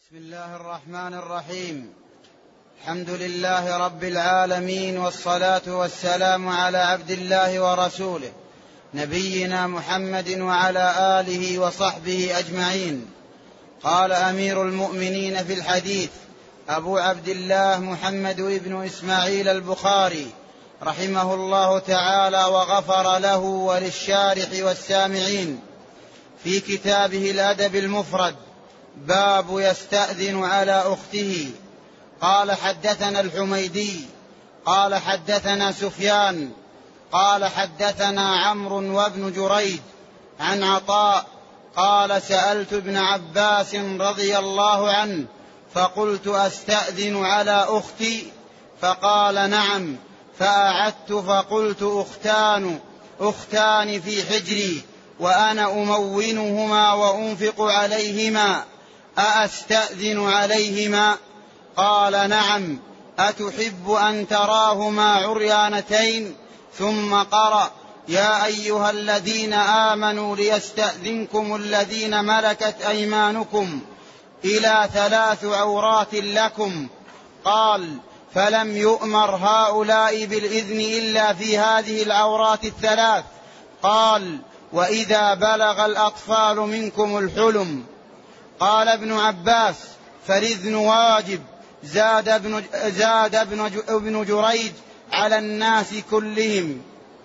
بسم الله الرحمن الرحيم. الحمد لله رب العالمين، والصلاة والسلام على عبد الله ورسوله نبينا محمد وعلى آله وصحبه أجمعين. قال أمير المؤمنين في الحديث أبو عبد الله محمد بن إسماعيل البخاري رحمه الله تعالى وغفر له وللشارح والسامعين في كتابه الأدب المفرد: باب يستأذن على أخته. قال حدثنا الحميدي قال حدثنا سفيان قال حدثنا عمرو وابن جريج عن عطاء قال: سألت ابن عباس رضي الله عنه فقلت: أستأذن على أختي؟ فقال: نعم. فأعدت فقلت: أختان في حجري وأنا أمونهما وأنفق عليهما، أأستأذن عليهما؟ قال: نعم. أتحب أن تراهما عريانتين؟ ثم قرأ: يا أيها الذين آمنوا ليستأذنكم الذين ملكت أيمانكم إلى 3 عورات لكم. قال: فلم يؤمر هؤلاء بالإذن إلا في هذه العورات 3. قال: وإذا بلغ الأطفال منكم الحلم. قال ابن عباس: فالإذن واجب. زاد ابن جريج: على الناس كلهم.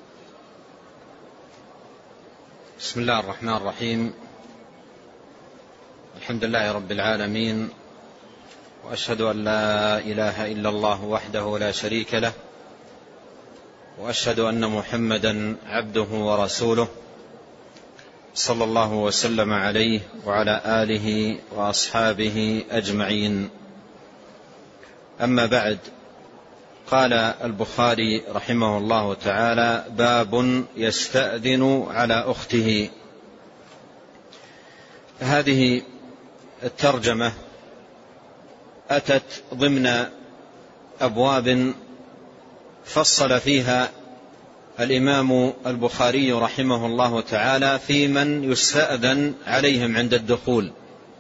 بسم الله الرحمن الرحيم. الحمد لله رب العالمين، وأشهد أن لا إله إلا الله وحده لا شريك له، وأشهد أن محمدا عبده ورسوله، صلى الله وسلم عليه وعلى آله وأصحابه أجمعين. أما بعد، قال البخاري رحمه الله تعالى: باب يستأذن على أخته. هذه الترجمة أتت ضمن أبواب فصل فيها الإمام البخاري رحمه الله تعالى في من يستأذن عليهم عند الدخول،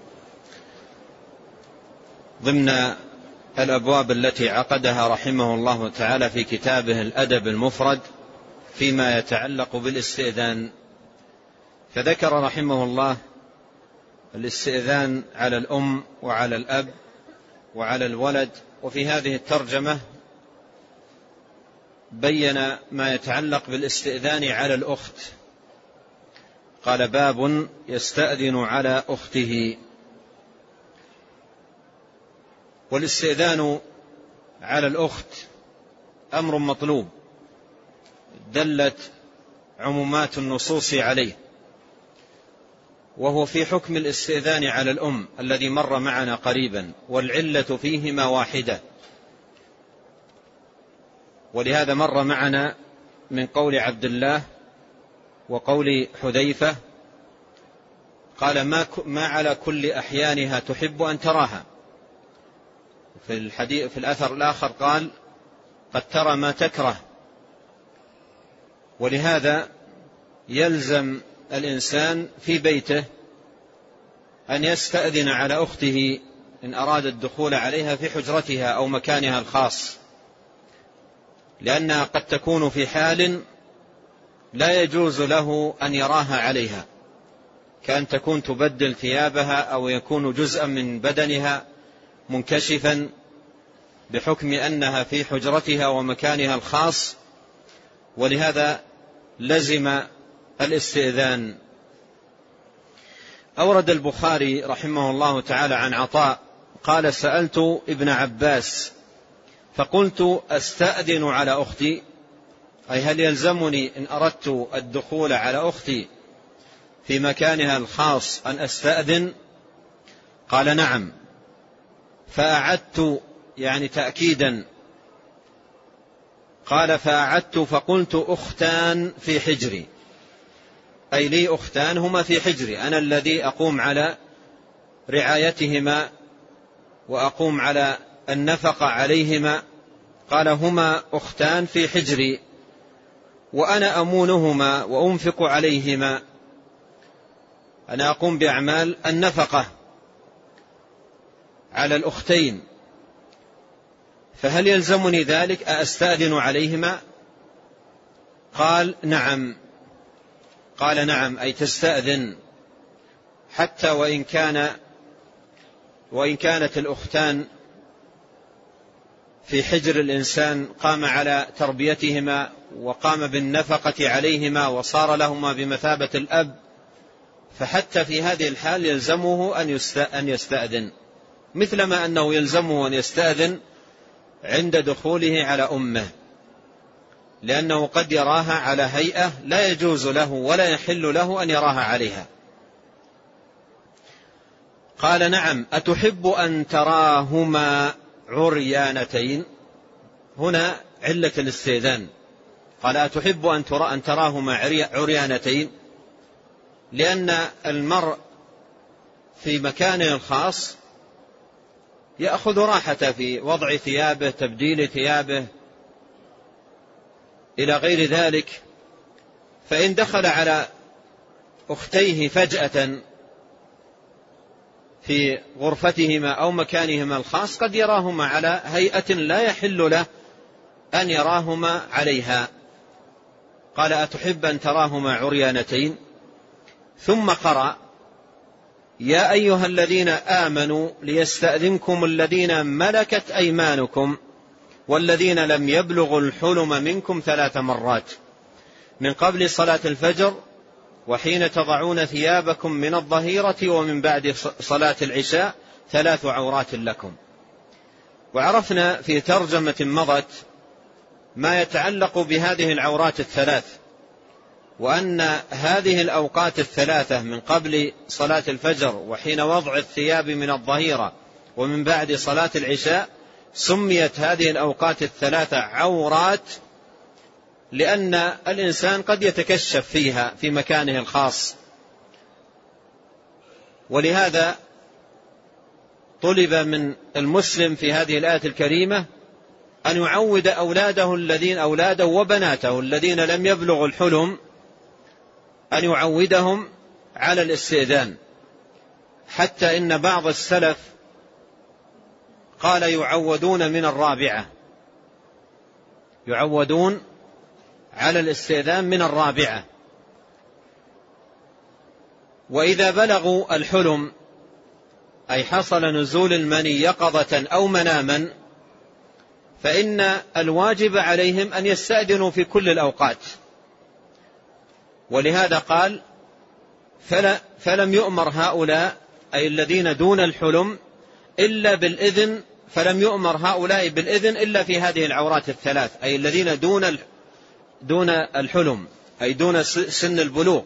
ضمن الأبواب التي عقدها رحمه الله تعالى في كتابه الأدب المفرد فيما يتعلق بالاستئذان. فذكر رحمه الله الاستئذان على الأم وعلى الأب وعلى الولد، وفي هذه الترجمة بين ما يتعلق بالاستئذان على الأخت. قال: باب يستأذن على أخته. والاستئذان على الأخت أمر مطلوب دلت عمومات النصوص عليه، وهو في حكم الاستئذان على الأم الذي مر معنا قريبا، والعلة فيهما واحدة. ولهذا مر معنا من قول عبد الله وقول حذيفة، قال: ما على كل أحيانها تحب أن تراها. في الأثر الآخر قال: قد ترى ما تكره. ولهذا يلزم الإنسان في بيته أن يستأذن على أخته إن أراد الدخول عليها في حجرتها أو مكانها الخاص، لأنها قد تكون في حال لا يجوز له أن يراها عليها، كأن تكون تبدل ثيابها أو يكون جزءا من بدنها منكشفا بحكم أنها في حجرتها ومكانها الخاص، ولهذا لزم الاستئذان. أورد البخاري رحمه الله تعالى عن عطاء قال: سألت ابن عباس فقلت: أستأذن على أختي؟ أي هل يلزمني إن أردت الدخول على أختي في مكانها الخاص أن أستأذن؟ قال: نعم. فأعدت، يعني تأكيدا. قال: فأعدت فقلت: أختان في حجري، أي لي أختان هما في حجري، أنا الذي أقوم على رعايتهما وأقوم على النفقة عليهما. قال: هما أختان في حجري وأنا أمونهما وأنفق عليهما، أنا أقوم بأعمال النفقة. على الأختين، فهل يلزمني ذلك؟ أستأذن عليهما؟ قال نعم. قال نعم، أي تستأذن، حتى وإن كانت الأختان في حجر الإنسان قام على تربيتهما وقام بالنفقة عليهما وصار لهما بمثابة الأب، فحتى في هذه الحال يلزمه أن يستأذن، مثلما أنه يلزمه أن يستأذن عند دخوله على أمه، لأنه قد يراها على هيئة لا يجوز له ولا يحل له أن يراها عليها. قال نعم. أتحب أن تراهما عريانتين؟ هنا علة الاستئذان. قال أتحب أن تراهما عريانتين، لأن المرء في مكانه الخاص يأخذ راحته في وضع ثيابه، تبديل ثيابه، إلى غير ذلك، فإن دخل على أختيه فجأة في غرفتهما أو مكانهما الخاص قد يراهما على هيئة لا يحل له أن يراهما عليها. قال أتحب أن تراهما عريانتين؟ ثم قرأ يا أيها الذين آمنوا ليستأذنكم الذين ملكت أيمانكم والذين لم يبلغوا الحلم منكم 3 مرات من قبل صلاة الفجر وحين تضعون ثيابكم من الظهيرة ومن بعد صلاة العشاء 3 عورات لكم. وعرفنا في ترجمة مضت ما يتعلق بهذه العورات 3، وأن هذه الأوقات 3 من قبل صلاة الفجر وحين وضع الثياب من الظهيرة ومن بعد صلاة العشاء سميت هذه الأوقات 3 عورات، لأن الإنسان قد يتكشف فيها في مكانه الخاص، ولهذا طلب من المسلم في هذه الآية الكريمة أن يعود أولاده وبناته الذين لم يبلغوا الحلم، أن يعودهم على الاستئذان، حتى إن بعض السلف قال يعودون من 4، يعودون على الاستئذان من 4. وإذا بلغوا الحلم أي حصل نزول المني يقظة أو مناما فإن الواجب عليهم أن يستأذنوا في كل الأوقات، ولهذا قال فلم يؤمر هؤلاء أي الذين دون الحلم إلا بالإذن، فلم يؤمر هؤلاء بالإذن إلا في هذه العورات 3، أي الذين دون الحلم أي دون سن البلوغ.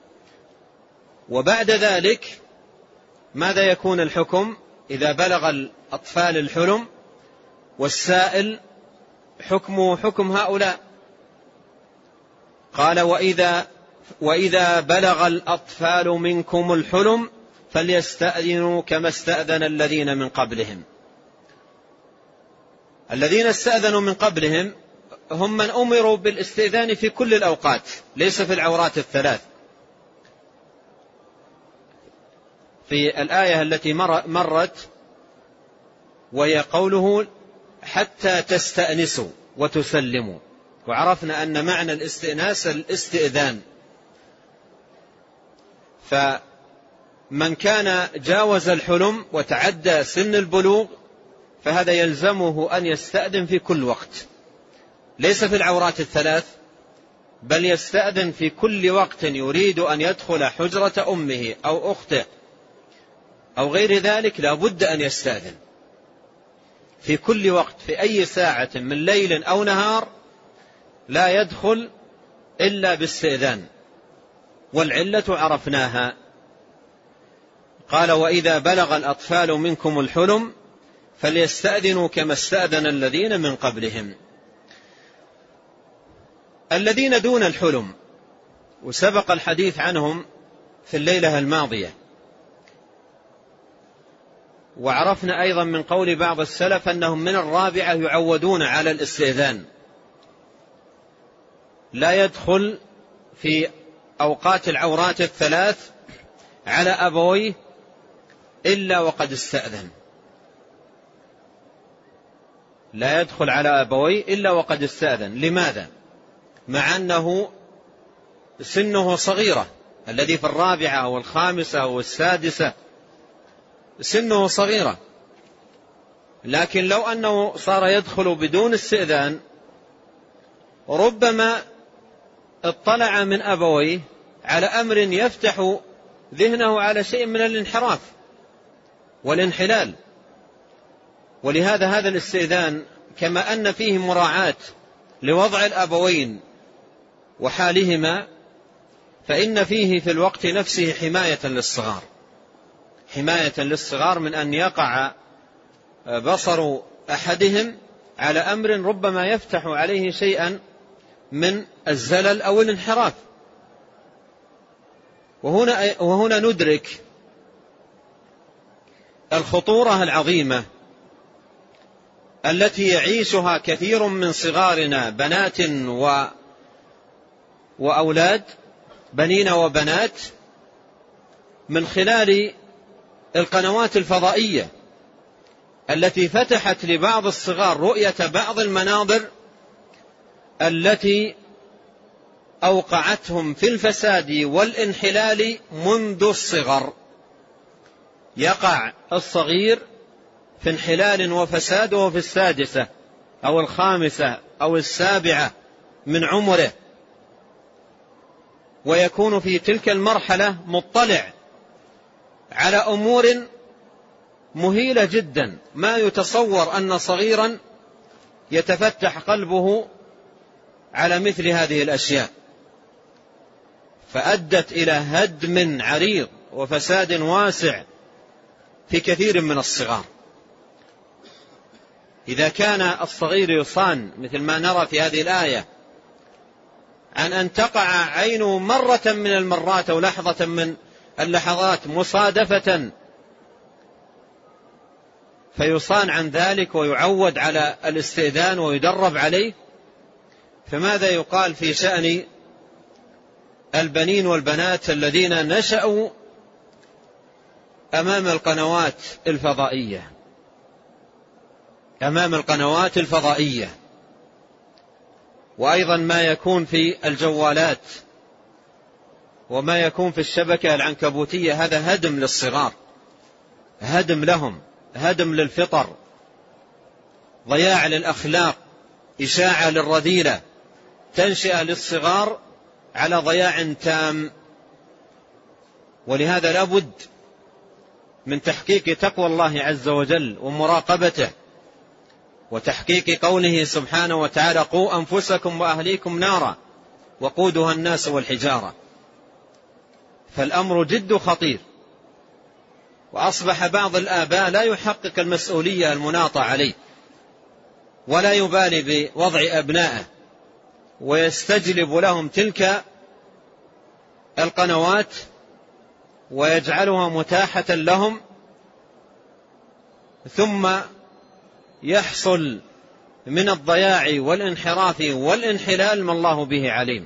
وبعد ذلك ماذا يكون الحكم؟ إذا بلغ الأطفال الحلم والسائل حكمه حكم هؤلاء. قال وإذا بلغ الأطفال منكم الحلم فليستأذنوا كما استأذن الذين من قبلهم. الذين استأذنوا من قبلهم هم من أمروا بالاستئذان في كل الأوقات، ليس في العورات 3. في الآية التي مرت وهي قوله حتى تستأنسوا وتسلموا، وعرفنا أن معنى الاستئناس الاستئذان، فمن كان جاوز الحلم وتعدى سن البلوغ فهذا يلزمه أن يستأذن في كل وقت، ليس في العورات 3، بل يستأذن في كل وقت يريد أن يدخل حجرة أمه أو أخته أو غير ذلك، لا بد أن يستأذن في كل وقت، في أي ساعة من ليل أو نهار لا يدخل إلا باستئذان، والعلة عرفناها. قال وإذا بلغ الأطفال منكم الحلم فليستأذنوا كما استأذن الذين من قبلهم. الذين دون الحلم وسبق الحديث عنهم في الليلة الماضية، وعرفنا أيضا من قول بعض السلف أنهم من 4 يعودون على الاستئذان، لا يدخل في أوقات العورات 3 على أبويه إلا وقد استأذن، لا يدخل على أبويه إلا وقد استأذن. لماذا؟ مع أنه سنه صغيرة، الذي في الرابعة أو الخامسة أو السادسة سنه صغيرة، لكن لو أنه صار يدخل بدون استئذان ربما اطلع من أبويه على أمر يفتح ذهنه على شيء من الانحراف والانحلال. ولهذا هذا الاستئذان كما أن فيه مراعاة لوضع الأبوين وحالهما، فإن فيه في الوقت نفسه حماية للصغار من أن يقع بصر أحدهم على أمر ربما يفتح عليه شيئا من الزلل أو الانحراف. وهنا ندرك الخطورة العظيمة التي يعيشها كثير من صغارنا، بنات وأولاد، بنين وبنات، من خلال القنوات الفضائية التي فتحت لبعض الصغار رؤية بعض المناظر التي أوقعتهم في الفساد والانحلال منذ الصغر. يقع الصغير في انحلال وفساد وهو في السادسة أو الخامسة أو السابعة من عمره، ويكون في تلك المرحلة مطلع على أمور مهيلة جدا، ما يتصور أن صغيرا يتفتح قلبه على مثل هذه الأشياء، فأدت إلى هدم عريض وفساد واسع في كثير من الصغار. إذا كان الصغير يصان مثل ما نرى في هذه الآية عن أن تقع عينه مرة من المرات أو لحظة من اللحظات مصادفة فيصان عن ذلك ويعود على الاستئذان ويدرب عليه، فماذا يقال في شأن البنين والبنات الذين نشأوا أمام القنوات الفضائية، وأيضا ما يكون في الجوالات وما يكون في الشبكة العنكبوتية؟ هذا هدم للصغار، هدم لهم، هدم للفطر، ضياع للأخلاق، إشاعة للرذيلة، تنشئة للصغار على ضياع تام. ولهذا لابد من تحقيق تقوى الله عز وجل ومراقبته، وتحقيق قوله سبحانه وتعالى: قوا أنفسكم وأهليكم نارا وقودها الناس والحجارة. فالأمر جد خطير، وأصبح بعض الآباء لا يحقق المسؤولية المناطة عليه ولا يبالي بوضع أبنائه، ويستجلب لهم تلك القنوات ويجعلها متاحة لهم، ثم يحصل من الضياع والانحراف والانحلال ما الله به عليم.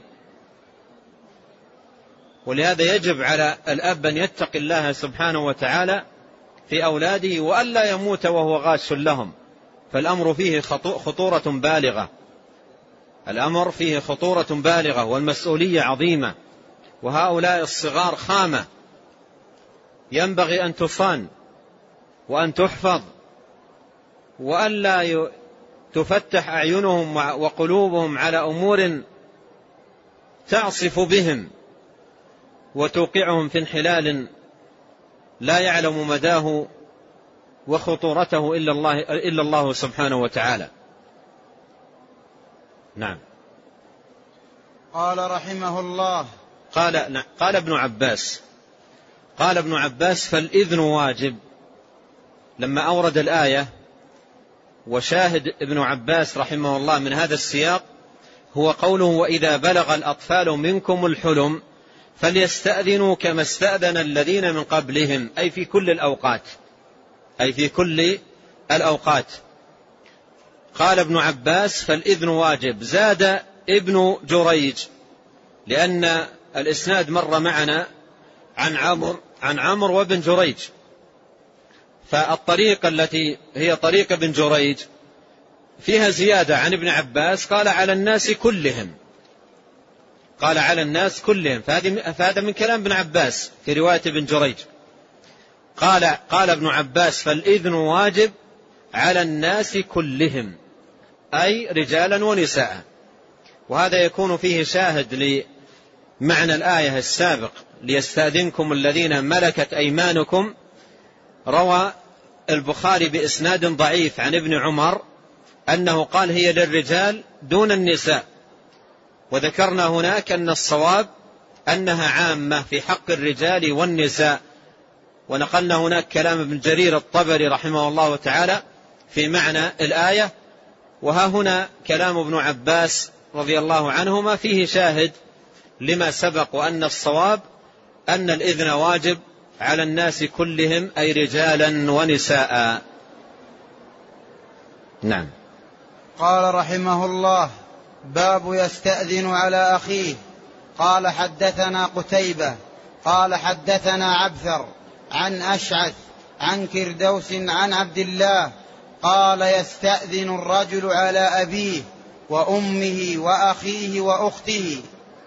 ولهذا يجب على الأب أن يتقي الله سبحانه وتعالى في أولاده وألا يموت وهو غاش لهم، فالأمر فيه خطورة بالغة، الأمر فيه خطورة بالغة والمسؤولية عظيمة، وهؤلاء الصغار خامة ينبغي أن تصان وأن تحفظ، وألا تفتح أعينهم وقلوبهم على أمور تعصف بهم وتوقعهم في انحلال لا يعلم مداه وخطورته إلا الله سبحانه وتعالى. نعم. قال رحمه الله: قال ابن عباس: فالإذن واجب. لما أورد الآية، وشاهد ابن عباس رحمه الله من هذا السياق هو قوله: وإذا بلغ الأطفال منكم الحلم فليستأذنوا كما استأذن الذين من قبلهم، أي في كل الأوقات. قال ابن عباس: فالإذن واجب. زاد ابن جريج، لأن الإسناد مر معنا عن عمرو وابن جريج، فالطريق التي هي طريق ابن جريج فيها زيادة عن ابن عباس، قال على الناس كلهم، قال على الناس كلهم، فهذا من كلام ابن عباس في رواية ابن جريج. قال ابن عباس فالإذن واجب على الناس كلهم، أي رجالا ونساء. وهذا يكون فيه شاهد لمعنى الآية السابق ليستأذنكم الذين ملكت أيمانكم. روى البخاري بإسناد ضعيف عن ابن عمر أنه قال هي للرجال دون النساء، وذكرنا هناك أن الصواب أنها عامة في حق الرجال والنساء، ونقلنا هناك كلام ابن جرير الطبري رحمه الله تعالى في معنى الآية. وها هنا كلام ابن عباس رضي الله عنهما فيه شاهد لما سبق، وأن الصواب أن الإذن واجب على الناس كلهم، أي رجالا ونساء. نعم. قال رحمه الله: باب يستأذن على أخيه. قال حدثنا قتيبة قال حدثنا عبثر عن أشعث عن كردوس عن عبد الله قال: يستأذن الرجل على أبيه وأمه وأخيه وأخته.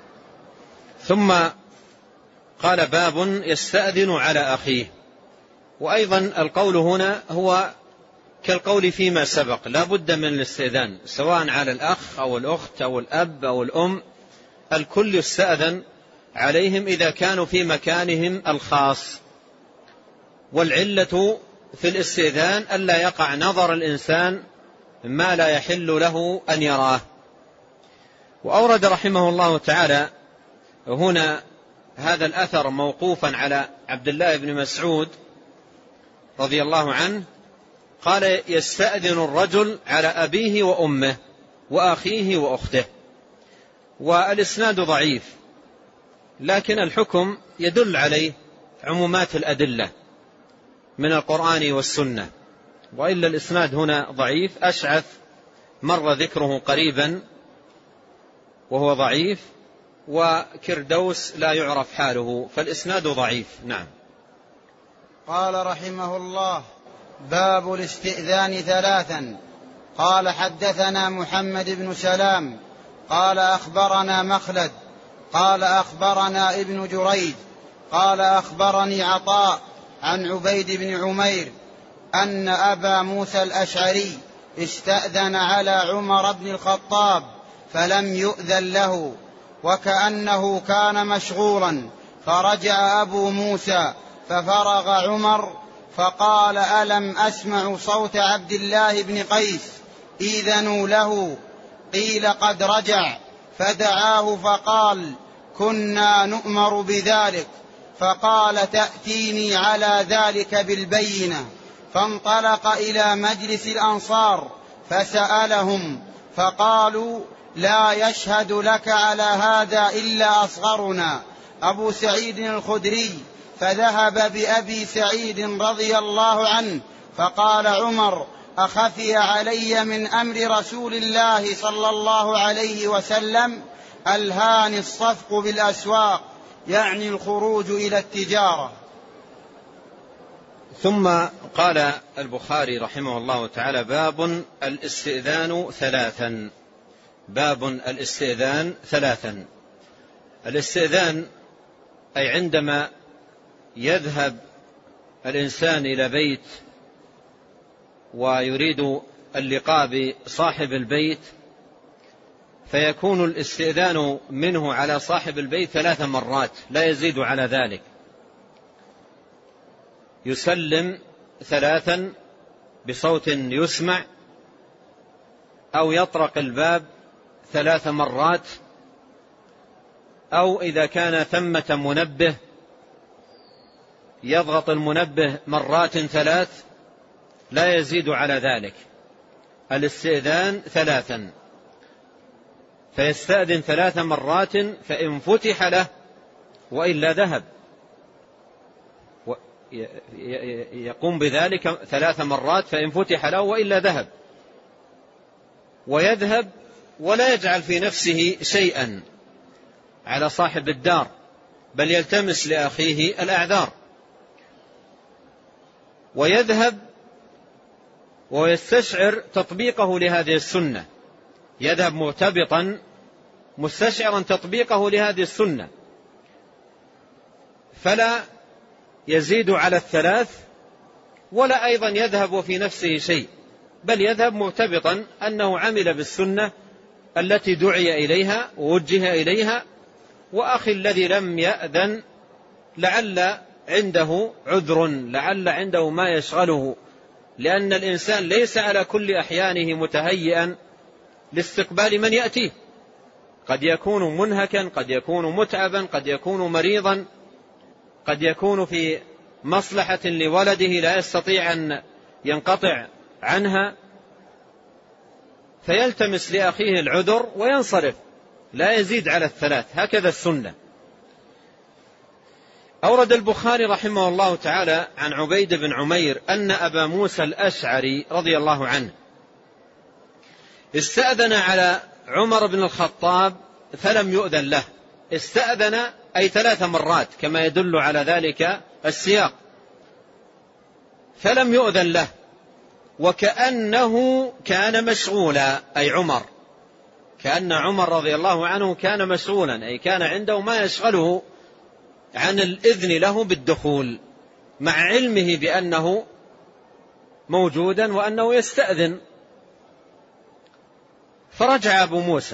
ثم قال: باب يستأذن على أخيه. وأيضا القول هنا هو كالقول فيما سبق، لا بد من الاستئذان سواء على الأخ أو الأخت أو الأب أو الأم، الكل يستأذن عليهم إذا كانوا في مكانهم الخاص. والعلة في الاستئذان ألا يقع نظر الإنسان ما لا يحل له أن يراه. وأورد رحمه الله تعالى هنا هذا الأثر موقوفا على عبد الله بن مسعود رضي الله عنه، قال: يستأذن الرجل على أبيه وأمه وأخيه وأخته. والإسناد ضعيف، لكن الحكم يدل عليه عمومات الأدلة من القرآن والسنة، وإلا الإسناد هنا ضعيف. أشعث مر ذكره قريبا وهو ضعيف، وكردوس لا يعرف حاله، فالإسناد ضعيف. نعم. قال رحمه الله: باب الاستئذان ثلاثا. قال حدثنا محمد بن سلام قال أخبرنا مخلد قال أخبرنا ابن جريج قال أخبرني عطاء عن عبيد بن عمير أن أبا موسى الأشعري استأذن على عمر بن الخطاب فلم يؤذن له، وكأنه كان مشغولا، فرجع أبو موسى ففرغ عمر فقال: ألم أسمع صوت عبد الله بن قيس؟ إذنوا له. قيل: قد رجع. فدعاه فقال: كنا نؤمر بذلك. فقال: تأتيني على ذلك بالبينة. فانطلق إلى مجلس الأنصار فسألهم فقالوا: لا يشهد لك على هذا إلا أصغرنا أبو سعيد الخدري. فذهب بأبي سعيد رضي الله عنه. فقال عمر: أخفي علي من أمر رسول الله صلى الله عليه وسلم ألهاني الصفق بالأسواق، يعني الخروج إلى التجارة. ثم قال البخاري رحمه الله تعالى: باب الاستئذان ثلاثا. باب الاستئذان ثلاثا. الاستئذان أي عندما يذهب الإنسان إلى بيت ويريد اللقاء بصاحب البيت، فيكون الاستئذان منه على صاحب البيت 3 مرات لا يزيد على ذلك. يسلم 3 بصوت يسمع، أو يطرق الباب 3 مرات، أو إذا كان ثمة منبه يضغط المنبه مرات 3 لا يزيد على ذلك. الاستئذان 3، فيستأذن 3 مرات، فإن فتح له وإلا ذهب. يقوم بذلك 3 مرات، فإن فتح له وإلا ذهب، ويذهب ولا يجعل في نفسه شيئا على صاحب الدار، بل يلتمس لأخيه الأعذار، ويذهب ويستشعر تطبيقه لهذه السنة، يذهب مرتبطا مستشعرا تطبيقه لهذه السنة، فلا يزيد على الثلاث ولا أيضا يذهب في نفسه شيء، بل يذهب مرتبطا أنه عمل بالسنة التي دعي إليها ووجه إليها. وأخي الذي لم يأذن لعل عنده عذر، لعل عنده ما يشغله، لأن الإنسان ليس على كل أحيانه متهيئا لاستقبال من يأتيه، قد يكون منهكا، قد يكون متعبا، قد يكون مريضا، قد يكون في مصلحة لولده لا يستطيع أن ينقطع عنها، فيلتمس لأخيه العذر وينصرف، لا يزيد على الثلاث، هكذا السنة. أورد البخاري رحمه الله تعالى عن عبيد بن عمير أن أبا موسى الأشعري رضي الله عنه استأذن على عمر بن الخطاب فلم يؤذن له. استأذن أي 3 مرات كما يدل على ذلك السياق، فلم يؤذن له، وكأنه كان مشغولا، أي عمر، كأن عمر رضي الله عنه كان مشغولا، أي كان عنده ما يشغله عن الإذن له بالدخول، مع علمه بأنه موجودا وأنه يستأذن. فرجع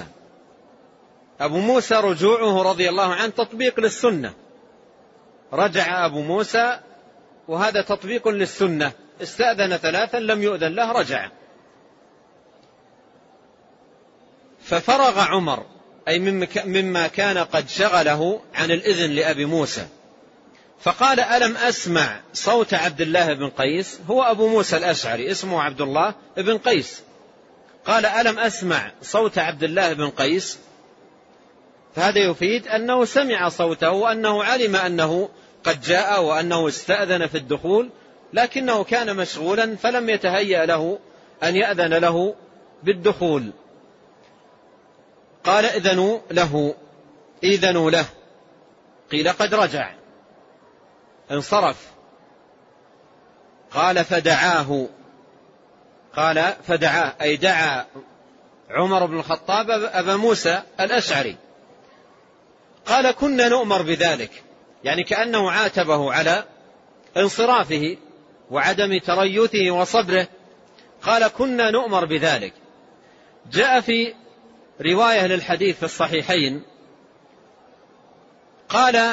أبو موسى رجوعه رضي الله عنه تطبيق للسنة، رجع أبو موسى وهذا تطبيق للسنة، استأذن 3 لم يؤذن له، رجع. ففرغ عمر أي مما كان قد شغله عن الإذن لأبي موسى، فقال: ألم أسمع صوت عبد الله بن قيس؟ هو أبو موسى الأشعري اسمه عبد الله بن قيس، قال: ألم أسمع صوت عبد الله بن قيس؟ فهذا يفيد أنه سمع صوته وأنه علم أنه قد جاء وأنه استأذن في الدخول، لكنه كان مشغولا فلم يتهيأ له أن يأذن له بالدخول. قال: إذنوا له. قيل: قد رجع، انصرف. قال: فدعاه أي دعا عمر بن الخطاب أبا موسى الأشعري. قال: كنا نؤمر بذلك، يعني كأنه عاتبه على انصرافه وعدم تريثه وصبره. قال: كنا نؤمر بذلك. جاء في رواية للحديث في الصحيحين قال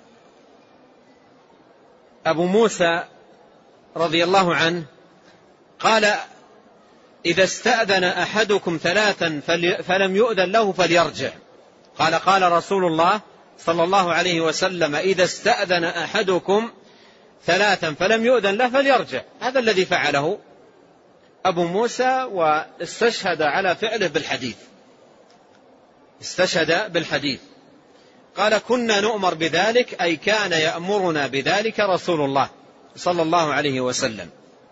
أبو موسى رضي الله عنه قال: إذا استأذن أحدكم 3 فلم يؤذن له فليرجع. قال رسول الله صلى الله عليه وسلم: إذا استأذن أحدكم 3 فلم يؤذن له فليرجع. هذا الذي فعله أبو موسى، واستشهد على فعله بالحديث، استشهد بالحديث. قال: كنا نؤمر بذلك، أي كان يأمرنا بذلك رسول الله صلى الله عليه وسلم.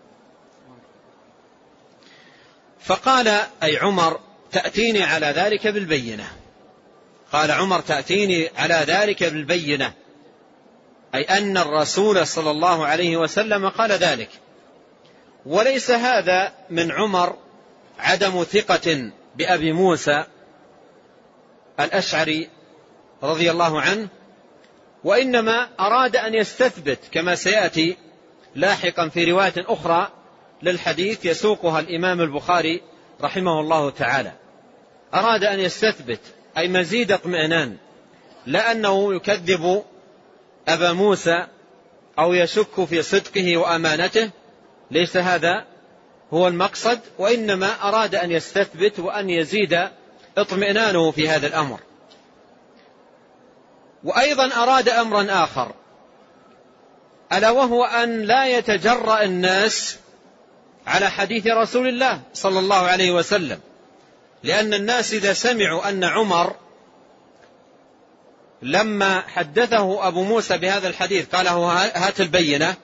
فقال أي عمر: تأتيني على ذلك بالبينة. قال عمر: تأتيني على ذلك بالبينة، أي أن الرسول صلى الله عليه وسلم قال ذلك. وليس هذا من عمر عدم ثقة بأبي موسى الأشعري رضي الله عنه، وإنما أراد أن يستثبت كما سيأتي لاحقا في رواية أخرى للحديث يسوقها الإمام البخاري رحمه الله تعالى. أراد أن يستثبت أي مزيد اطمئنان، لا أنه يكذب أبا موسى أو يشك في صدقه وأمانته، ليس هذا هو المقصد، وإنما أراد أن يستثبت وأن يزيد اطمئنانه في هذا الأمر. وأيضا أراد أمرا آخر، ألا وهو أن لا يتجرأ الناس على حديث رسول الله صلى الله عليه وسلم، لأن الناس إذا سمعوا أن عمر لما حدثه أبو موسى بهذا الحديث قال: هات البينة،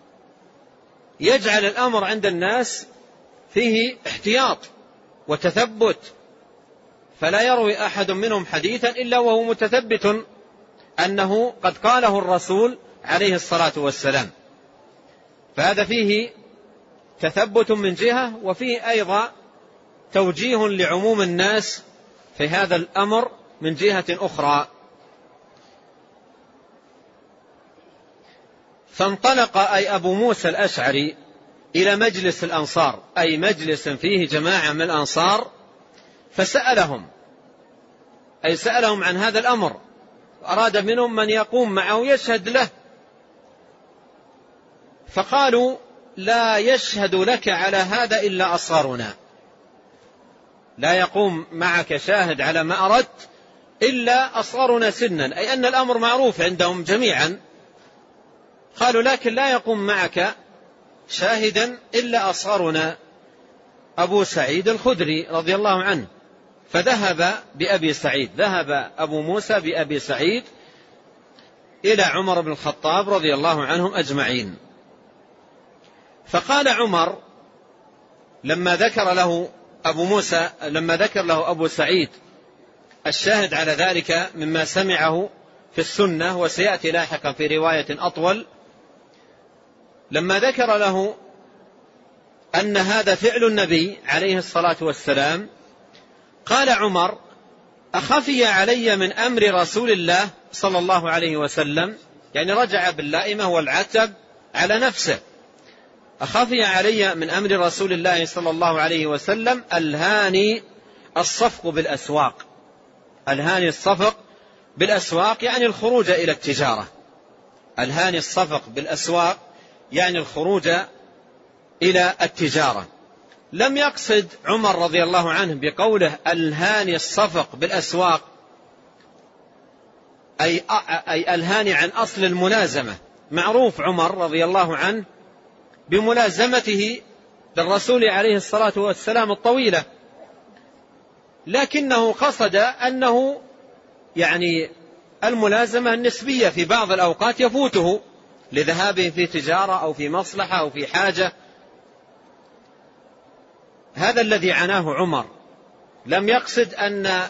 يجعل الأمر عند الناس فيه احتياط وتثبت، فلا يروي أحد منهم حديثا إلا وهو متثبت أنه قد قاله الرسول عليه الصلاة والسلام. فهذا فيه تثبت من جهة، وفيه أيضا توجيه لعموم الناس في هذا الأمر من جهة أخرى. فانطلق أي أبو موسى الأشعري إلى مجلس الأنصار، أي مجلس فيه جماعة من الأنصار، فسألهم، أي سألهم عن هذا الأمر، أراد منهم من يقوم معه يشهد له، فقالوا لا يشهد لك على هذا إلا أصغرنا، لا يقوم معك شاهد على ما أردت إلا أصغرنا سنا، أي أن الأمر معروف عندهم جميعا. قالوا لكن لا يقوم معك شاهدا إلا أصغرنا أبو سعيد الخدري رضي الله عنه. فذهب بأبي سعيد، ذهب أبو موسى بأبي سعيد إلى عمر بن الخطاب رضي الله عنهم أجمعين. فقال عمر لما ذكر له أبو سعيد الشاهد على ذلك مما سمعه في السنة، وسيأتي لاحقا في رواية أطول، لما ذكر له أن هذا فعل النبي عليه الصلاة والسلام، قال عمر أخفي علي من أمر رسول الله صلى الله عليه وسلم، يعني رجع باللائمة والعتب على نفسه، أخفي علي من أمر رسول الله صلى الله عليه وسلم ألهاني الصفق بالأسواق. ألهاني الصفق بالأسواق يعني الخروج إلى التجارة، ألهاني الصفق بالأسواق يعني الخروج إلى التجارة. لم يقصد عمر رضي الله عنه بقوله ألهاني الصفق بالأسواق أي ألهاني عن أصل الملازمة، معروف عمر رضي الله عنه بملازمته للرسول عليه الصلاة والسلام الطويلة، لكنه قصد أنه يعني الملازمة النسبية في بعض الأوقات يفوته لذهابه في تجارة أو في مصلحة أو في حاجة. هذا الذي عناه عمر، لم يقصد أن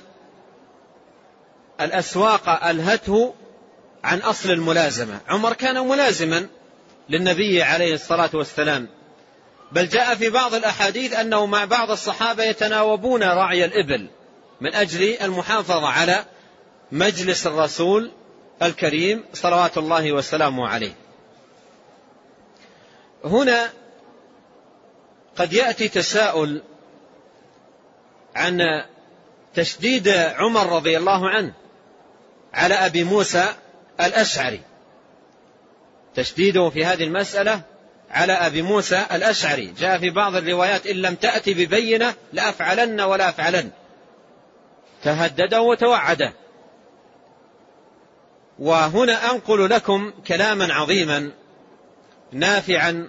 الأسواق ألهته عن أصل الملازمة. عمر كان ملازما للنبي عليه الصلاة والسلام، بل جاء في بعض الأحاديث أنه مع بعض الصحابة يتناوبون رعي الإبل من أجل المحافظة على مجلس الرسول الكريم صلوات الله وسلامه عليه. هنا قد يأتي تساؤل عن تشديد عمر رضي الله عنه على أبي موسى الأشعري، تشديده في هذه المسألة على أبي موسى الأشعري. جاء في بعض الروايات إن لم تأتي ببينة لأفعلن ولا أفعلن، تهدده وتوعده. وهنا أنقل لكم كلاما عظيما نافعا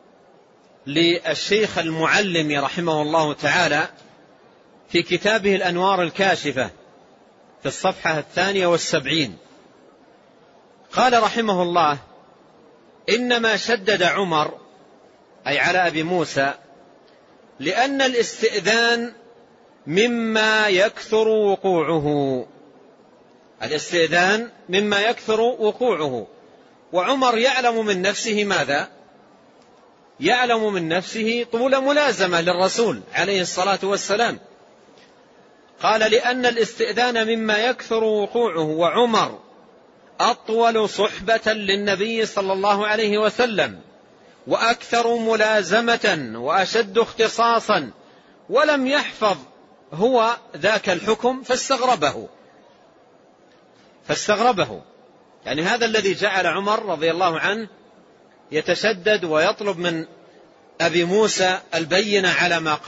للشيخ المعلم رحمه الله تعالى في كتابه الأنوار الكاشفة في الصفحة 72. قال رحمه الله إنما شدد عمر أي على أبي موسى لأن الاستئذان مما يكثر وقوعه، الاستئذان مما يكثر وقوعه، وعمر يعلم من نفسه ماذا؟ يعلم من نفسه طول ملازمة للرسول عليه الصلاة والسلام. قال لأن الاستئذان مما يكثر وقوعه، وعمر أطول صحبة للنبي صلى الله عليه وسلم وأكثر ملازمة وأشد اختصاصا، ولم يحفظ هو ذاك الحكم فاستغربه. يعني هذا الذي جعل عمر رضي الله عنه يتشدد ويطلب من أبي موسى البينة على ما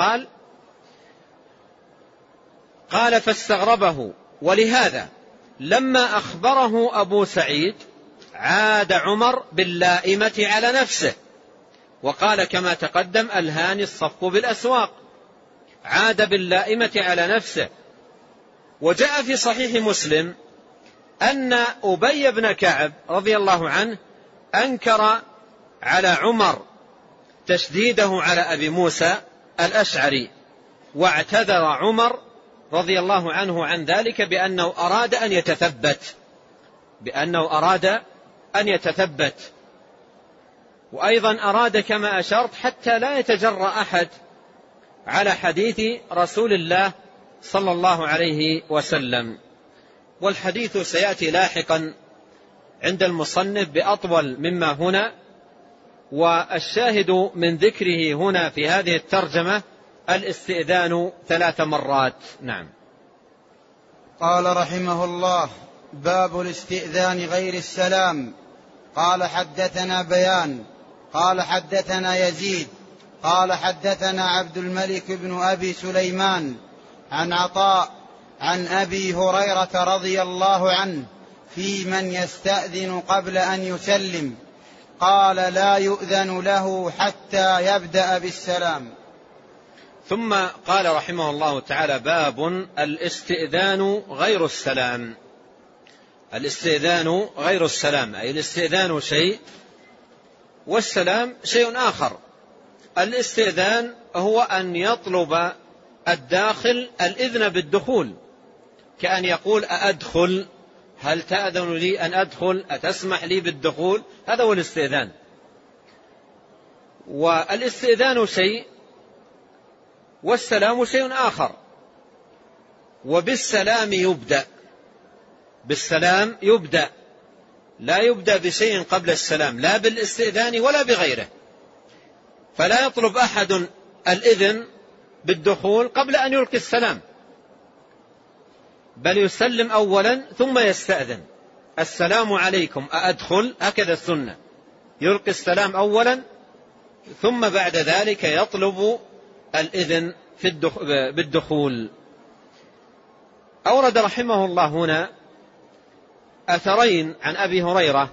قال فاستغربه. ولهذا لما أخبره أبو سعيد عاد عمر باللائمة على نفسه، وقال كما تقدم ألهاني الصفق بالأسواق، عاد باللائمة على نفسه. وجاء في صحيح مسلم أن أبي بن كعب رضي الله عنه أنكر على عمر تشديده على أبي موسى الأشعري، واعتذر عمر رضي الله عنه عن ذلك بأنه أراد أن يتثبت. وأيضا أراد كما أشرت حتى لا يتجرأ أحد على حديث رسول الله صلى الله عليه وسلم. والحديث سيأتي لاحقا عند المصنف بأطول مما هنا، والشاهد من ذكره هنا في هذه الترجمة الاستئذان 3 مرات. نعم. قال رحمه الله: باب الاستئذان غير السلام. قال حدثنا بيان قال حدثنا يزيد قال حدثنا عبد الملك بن أبي سليمان عن عطاء عن أبي هريرة رضي الله عنه في من يستأذن قبل أن يسلم، قال: لا يؤذن له حتى يبدأ بالسلام. ثم قال رحمه الله تعالى: باب الاستئذان غير السلام. الاستئذان غير السلام، أي الاستئذان شيء والسلام شيء آخر. الاستئذان هو أن يطلب الداخل الإذن بالدخول، كأن يقول: أأدخل؟ هل تأذن لي أن أدخل؟ أتسمح لي بالدخول؟ هذا هو الاستئذان. والاستئذان شيء والسلام شيء آخر. وبالسلام يبدأ، بالسلام يبدأ، لا يبدأ بشيء قبل السلام، لا بالاستئذان ولا بغيره. فلا يطلب أحد الإذن بالدخول قبل أن يلقي السلام، بل يسلم أولا ثم يستأذن: السلام عليكم أأدخل؟ هكذا السنة، يلقي السلام أولا ثم بعد ذلك يطلب الإذن بالدخول. أورد رحمه الله هنا أثرين عن أبي هريرة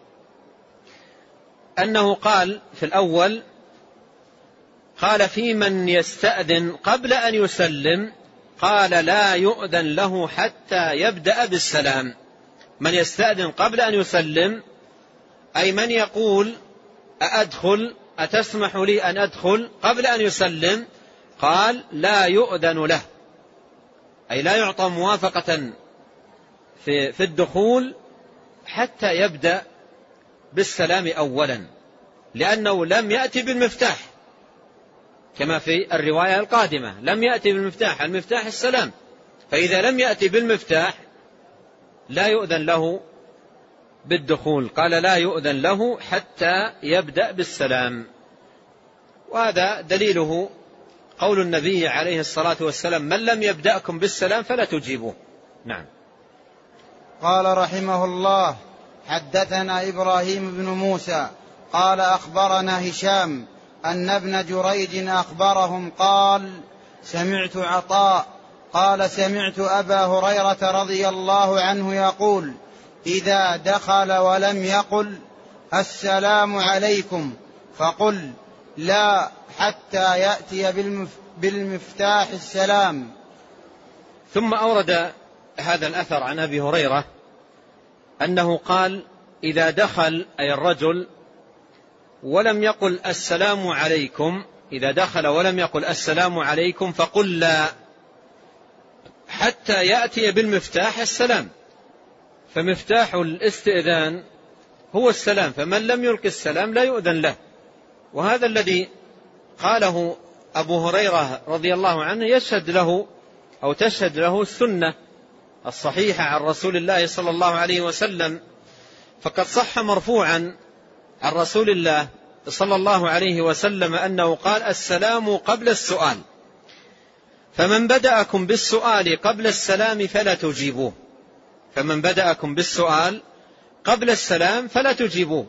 أنه قال في الأول: قال: في من يستأذن قبل أن يسلم، قال: لا يؤذن له حتى يبدأ بالسلام. من يستأذن قبل أن يسلم، أي من يقول: أأدخل؟ أتسمح لي أن أدخل؟ قبل أن يسلم، قال: لا يؤذن له، أي لا يعطى موافقة في الدخول حتى يبدأ بالسلام أولا، لأنه لم يأتي بالمفتاح كما في الرواية القادمة، لم يأتي بالمفتاح، المفتاح السلام، فإذا لم يأتي بالمفتاح لا يؤذن له بالدخول. قال: لا يؤذن له حتى يبدأ بالسلام. وهذا دليله قول النبي عليه الصلاة والسلام: من لم يبدأكم بالسلام فلا تجيبوه. نعم. قال رحمه الله: حدثنا إبراهيم بن موسى قال أخبرنا هشام أن ابن جريج أخبرهم قال: سمعت عطاء قال: سمعت أبا هريرة رضي الله عنه يقول: إذا دخل ولم يقل السلام عليكم فقل لا حتى يأتي بالمفتاح السلام. ثم أورد هذا الأثر عن أبي هريرة أنه قال: إذا دخل أي الرجل ولم يقل السلام عليكم، إذا دخل ولم يقل السلام عليكم فقل لا حتى يأتي بالمفتاح السلام. فمفتاح الاستئذان هو السلام، فمن لم يلقي السلام لا يؤذن له. وهذا الذي قاله أبو هريرة رضي الله عنه يشهد له أو تشهد له السنة الصحيحة عن رسول الله صلى الله عليه وسلم. فقد صح مرفوعا عن رسول الله صلى الله عليه وسلم أنه قال: السلام قبل السؤال، فمن بدأكم بالسؤال قبل السلام فلا تجيبوه. فمن بدأكم بالسؤال قبل السلام فلا تجيبوه.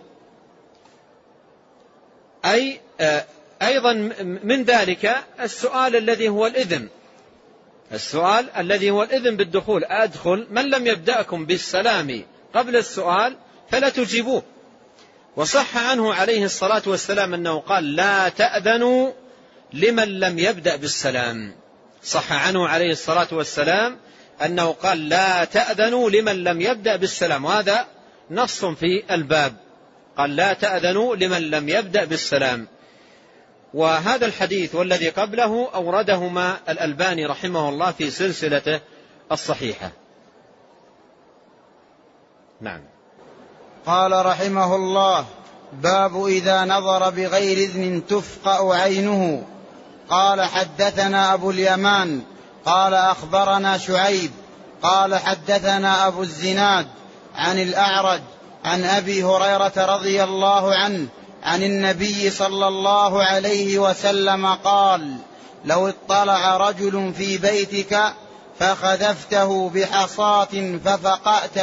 أي أيضا من ذلك السؤال الذي هو الإذن، السؤال الذي هو الإذن بالدخول: أدخل؟ من لم يبدأكم بالسلام قبل السؤال فلا تجيبوه. وصح عنه عليه الصلاة والسلام أنه قال: لا تأذنوا لمن لم يبدأ بالسلام. صح عنه عليه الصلاة والسلام أنه قال: لا تأذنوا لمن لم يبدأ بالسلام، وهذا نص في الباب، قال: لا تأذنوا لمن لم يبدأ بالسلام. وهذا الحديث والذي قبله أوردهما الألباني رحمه الله في سلسلته الصحيحة. نعم. قال رحمه الله: باب إذا نظر بغير إذن تفقأ عينه. قال حدثنا أبو اليمان قال أخبرنا شعيب قال حدثنا أبو الزناد عن الأعرج عن أبي هريرة رضي الله عنه عن النبي صلى الله عليه وسلم قال: لو اطلع رجل في بيتك فخذفته بحصاة ففقأت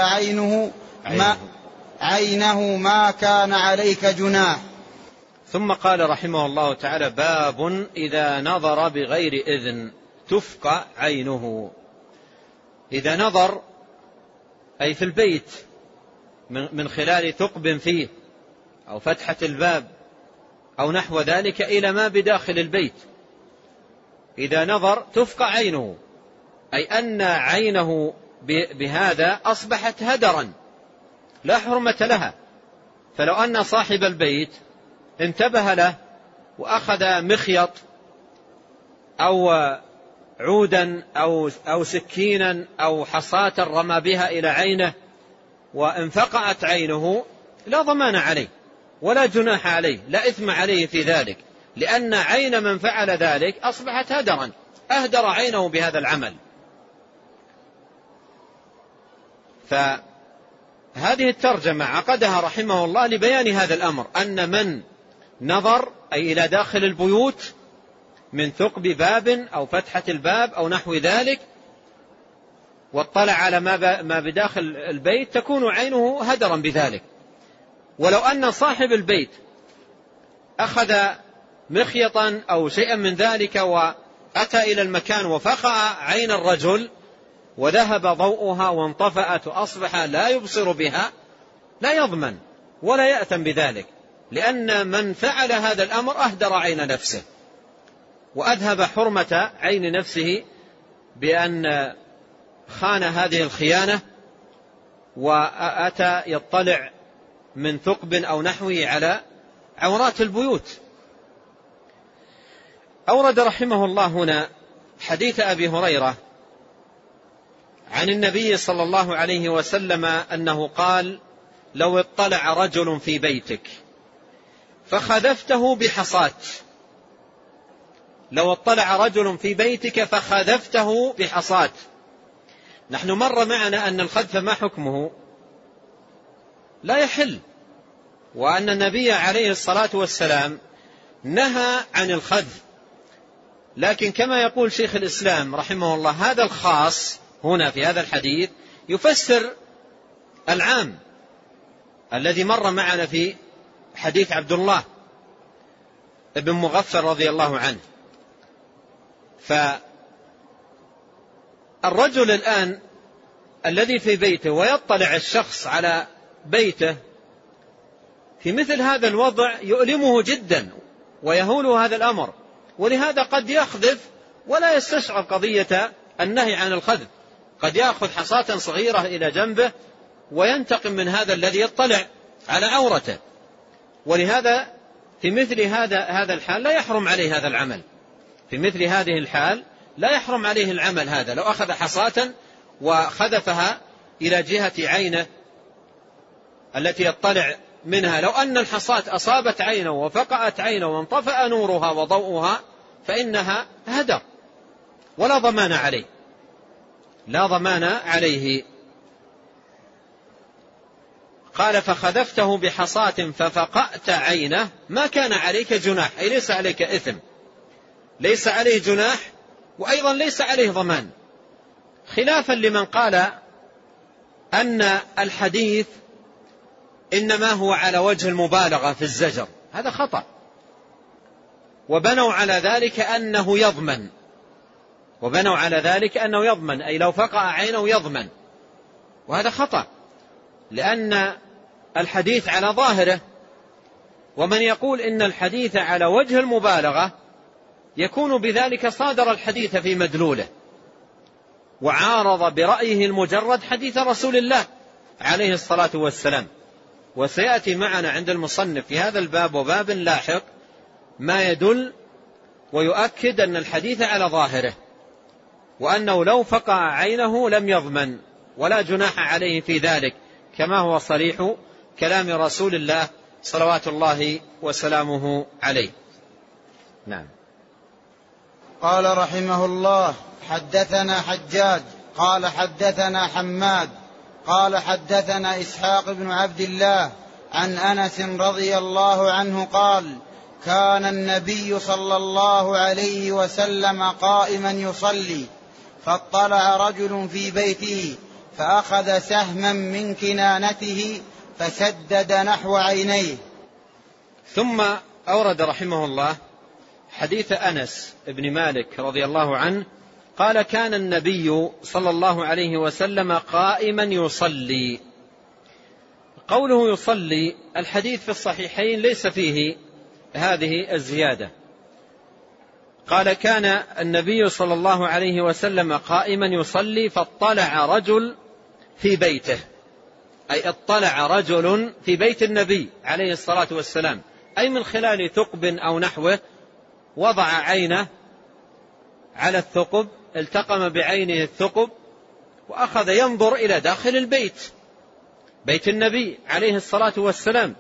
عينه ما كان عليك جناح. ثم قال رحمه الله تعالى: باب إذا نظر بغير إذن تفقأ عينه. إذا نظر أي في البيت من خلال ثقب فيه أو فتحة الباب أو نحو ذلك إلى ما بداخل البيت، إذا نظر تفقأ عينه، أي أن عينه بهذا أصبحت هدرا لا حرمة لها. فلو أن صاحب البيت انتبه له وأخذ مخيط أو عودا أو سكينا أو حصاة رمى بها إلى عينه وانفقعت عينه، لا ضمان عليه ولا جناح عليه، لا إثم عليه في ذلك، لأن عين من فعل ذلك أصبحت هدرا، أهدر عينه بهذا العمل. فهذه الترجمة عقدها رحمه الله لبيان هذا الأمر، أن من نظر أي إلى داخل البيوت من ثقب باب أو فتحة الباب أو نحو ذلك واطلع على ما بداخل البيت تكون عينه هدرا بذلك. ولو أن صاحب البيت أخذ مخيطا أو شيئا من ذلك وأتى إلى المكان وفقع عين الرجل وذهب ضوءها وانطفأت وأصبح لا يبصر بها، لا يضمن ولا يأثم بذلك، لأن من فعل هذا الأمر أهدر عين نفسه وأذهب حرمة عين نفسه بأن خان هذه الخيانة وأتى يطلع من ثقب أو نحوه على عورات البيوت. أورد رحمه الله هنا حديث أبي هريرة عن النبي صلى الله عليه وسلم أنه قال: لو اطلع رجل في بيتك فخذفته بحصاة. لو اطلع رجل في بيتك فخذفته بحصاة. نحن مر معنا أن الخذف ما حكمه؟ لا يحل، وأن النبي عليه الصلاة والسلام نهى عن الخذف. لكن كما يقول شيخ الإسلام رحمه الله، هذا الخاص هنا في هذا الحديث يفسر العام الذي مر معنا في حديث عبد الله ابن مغفر رضي الله عنه. فالرجل الآن الذي في بيته ويطلع الشخص على بيته في مثل هذا الوضع يؤلمه جدا ويهوله هذا الأمر، ولهذا قد يخذف ولا يستشعر قضية النهي عن الخذف، قد يأخذ حصاة صغيرة إلى جنبه وينتقم من هذا الذي يطلع على عورته. ولهذا في مثل هذا الحال لا يحرم عليه هذا العمل، في مثل هذه الحال لا يحرم عليه العمل هذا. لو أخذ حصاة وخذفها إلى جهة عينه التي يطلع منها، لو أن الحصاة أصابت عينه وفقعت عينه وانطفأ نورها وضوءها فإنها هدر ولا ضمان عليه، لا ضمان عليه. قال: فخذفته بحصاة ففقأت عينه ما كان عليك جناح، أي ليس عليك إثم، ليس عليه جناح، وأيضا ليس عليه ضمان، خلافا لمن قال أن الحديث إنما هو على وجه المبالغة في الزجر. هذا خطأ، وبنوا على ذلك أنه يضمن، وبنوا على ذلك أنه يضمن، أي لو فقع عينه يضمن، وهذا خطأ، لأن الحديث على ظاهره. ومن يقول إن الحديث على وجه المبالغة يكون بذلك صادر الحديث في مدلوله وعارض برأيه المجرد حديث رسول الله عليه الصلاة والسلام. وسيأتي معنا عند المصنف في هذا الباب وباب لاحق ما يدل ويؤكد أن الحديث على ظاهره، وأنه لو فقع عينه لم يضمن ولا جناح عليه في ذلك، كما هو صريح كلام رسول الله صلوات الله وسلامه عليه. نعم. قال رحمه الله: حدثنا حجاج قال حدثنا حماد قال حدثنا إسحاق بن عبد الله عن أنس رضي الله عنه قال: كان النبي صلى الله عليه وسلم قائما يصلي، فاطلع رجل في بيته فأخذ سهما من كنانته فسدد نحو عينيه. ثم أورد رحمه الله حديث أنس بن مالك رضي الله عنه قال: كان النبي صلى الله عليه وسلم قائما يصلي. قوله يصلي، الحديث في الصحيحين ليس فيه هذه الزيادة. قال: كان النبي صلى الله عليه وسلم قائما يصلي، فاطلع رجل في بيته، أي اطلع رجل في بيت النبي عليه الصلاة والسلام، أي من خلال ثقب أو نحوه، وضع عينه على الثقب، التقم بعينه الثقب، وأخذ ينظر إلى داخل البيت، بيت النبي عليه الصلاة والسلام،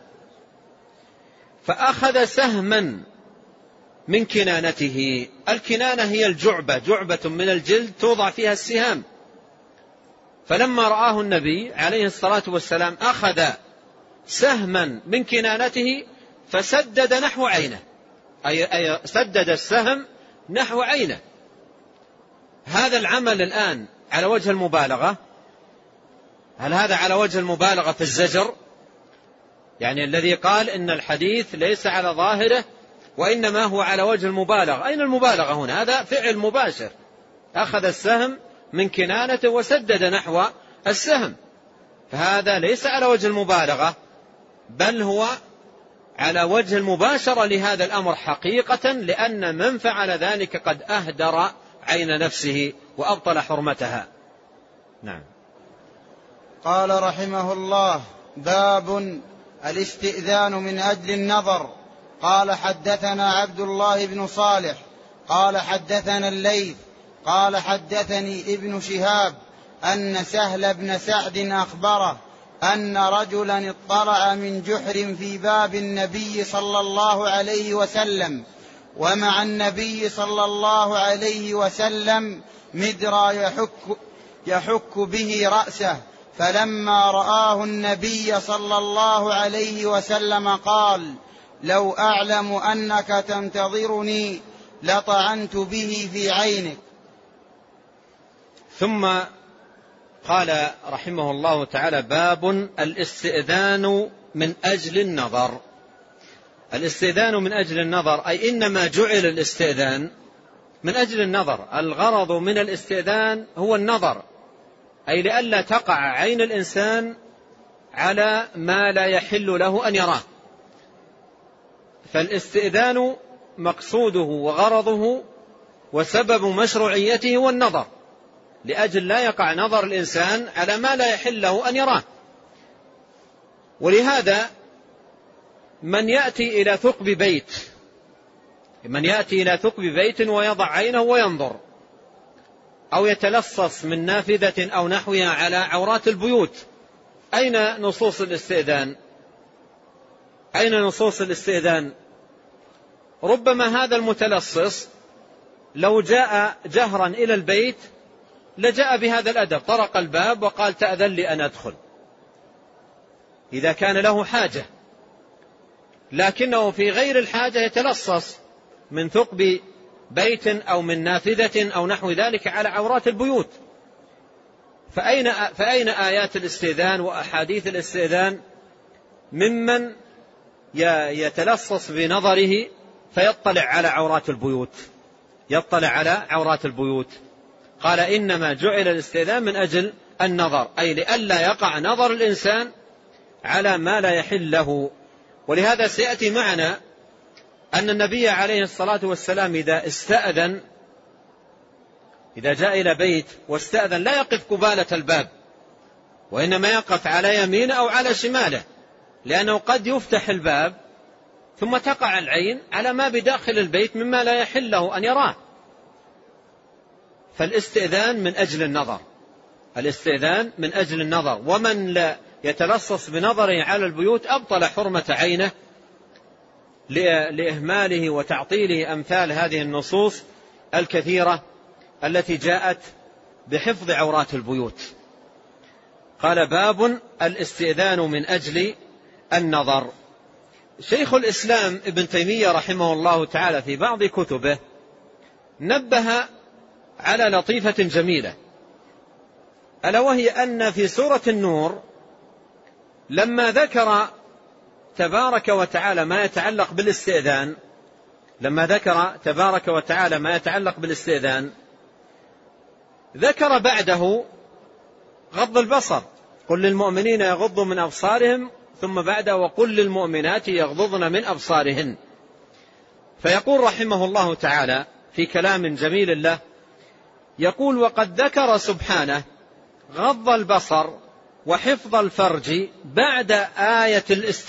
فأخذ سهما من كنانته. الكنانة هي الجعبة، جعبة من الجلد توضع فيها السهام. فلما رآه النبي عليه الصلاة والسلام أخذ سهما من كنانته فسدد نحو عينه، أي سدد السهم نحو عينه. هذا العمل الآن على وجه المبالغة. هل هذا على وجه المبالغة في الزجر؟ يعني الذي قال إن الحديث ليس على ظاهره وإنما هو على وجه المبالغة، أين المبالغة هنا؟ هذا فعل مباشر، أخذ السهم من كنانته وسدد نحو السهم، فهذا ليس على وجه المبالغة، بل هو على وجه المباشرة لهذا الأمر حقيقة، لأن من فعل ذلك قد أهدر عين نفسه وأبطل حرمتها. نعم. قال رحمه الله: باب الاستئذان من أجل النظر. قال حدثنا عبد الله بن صالح قال حدثنا الليث قال حدثني ابن شهاب أن سهل بن سعد أخبره أن رجلا اطلع من جحر في باب النبي صلى الله عليه وسلم، ومع النبي صلى الله عليه وسلم مدرى يحك به رأسه، فلما رآه النبي صلى الله عليه وسلم قال: لو أعلم أنك تنتظرني لطعنت به في عينك. ثم قال رحمه الله تعالى: باب الاستئذان من أجل النظر. الاستئذان من أجل النظر، أي إنما جعل الاستئذان من أجل النظر. الغرض من الاستئذان هو النظر، أي لئلا تقع عين الإنسان على ما لا يحل له أن يراه. فالاستئذان مقصوده وغرضه وسبب مشروعيته هو النظر، لأجل لا يقع نظر الإنسان على ما لا يحل له أن يراه. ولهذا من يأتي إلى ثقب بيت ويضع عينه وينظر، أو يتلصص من نافذة أو نحوها على عورات البيوت، أين نصوص الاستئذان؟ ربما هذا المتلصص لو جاء جهرا إلى البيت لجاء بهذا الأدب، طرق الباب وقال: تأذن لي أن أدخل، إذا كان له حاجة. لكنه في غير الحاجة يتلصص من ثقب بيت أو من نافذة أو نحو ذلك على عورات البيوت. فأين آيات الاستئذان وأحاديث الاستئذان ممن يتلصص بنظره فيطلع على عورات البيوت؟ قال: إنما جعل الاستئذان من أجل النظر، أي لئلا يقع نظر الإنسان على ما لا يحل له. ولهذا سيأتي معنا أن النبي عليه الصلاة والسلام إذا جاء إلى بيت واستأذن لا يقف قبالة الباب، وإنما يقف على يمينه أو على شماله، لأنه قد يفتح الباب ثم تقع العين على ما بداخل البيت مما لا يحل له أن يراه. فالاستئذان من أجل النظر، ومن يتلصص بنظره على البيوت أبطل حرمة عينه لإهماله وتعطيله أمثال هذه النصوص الكثيرة التي جاءت بحفظ عورات البيوت. قال: باب الاستئذان من أجل النظر. شيخ الإسلام ابن تيمية رحمه الله تعالى في بعض كتبه نبه على لطيفة جميلة، ألا وهي أن في سورة النور لما ذكر تبارك وتعالى ما يتعلق بالاستئذان ذكر بعده غض البصر: قل للمؤمنين يغضوا من أبصارهم، ثم بعده: وقل للمؤمنات يغضضن من أبصارهن. فيقول رحمه الله تعالى في كلام جميل له، يقول: وقد ذكر سبحانه غض البصر وحفظ الفرج بعد آية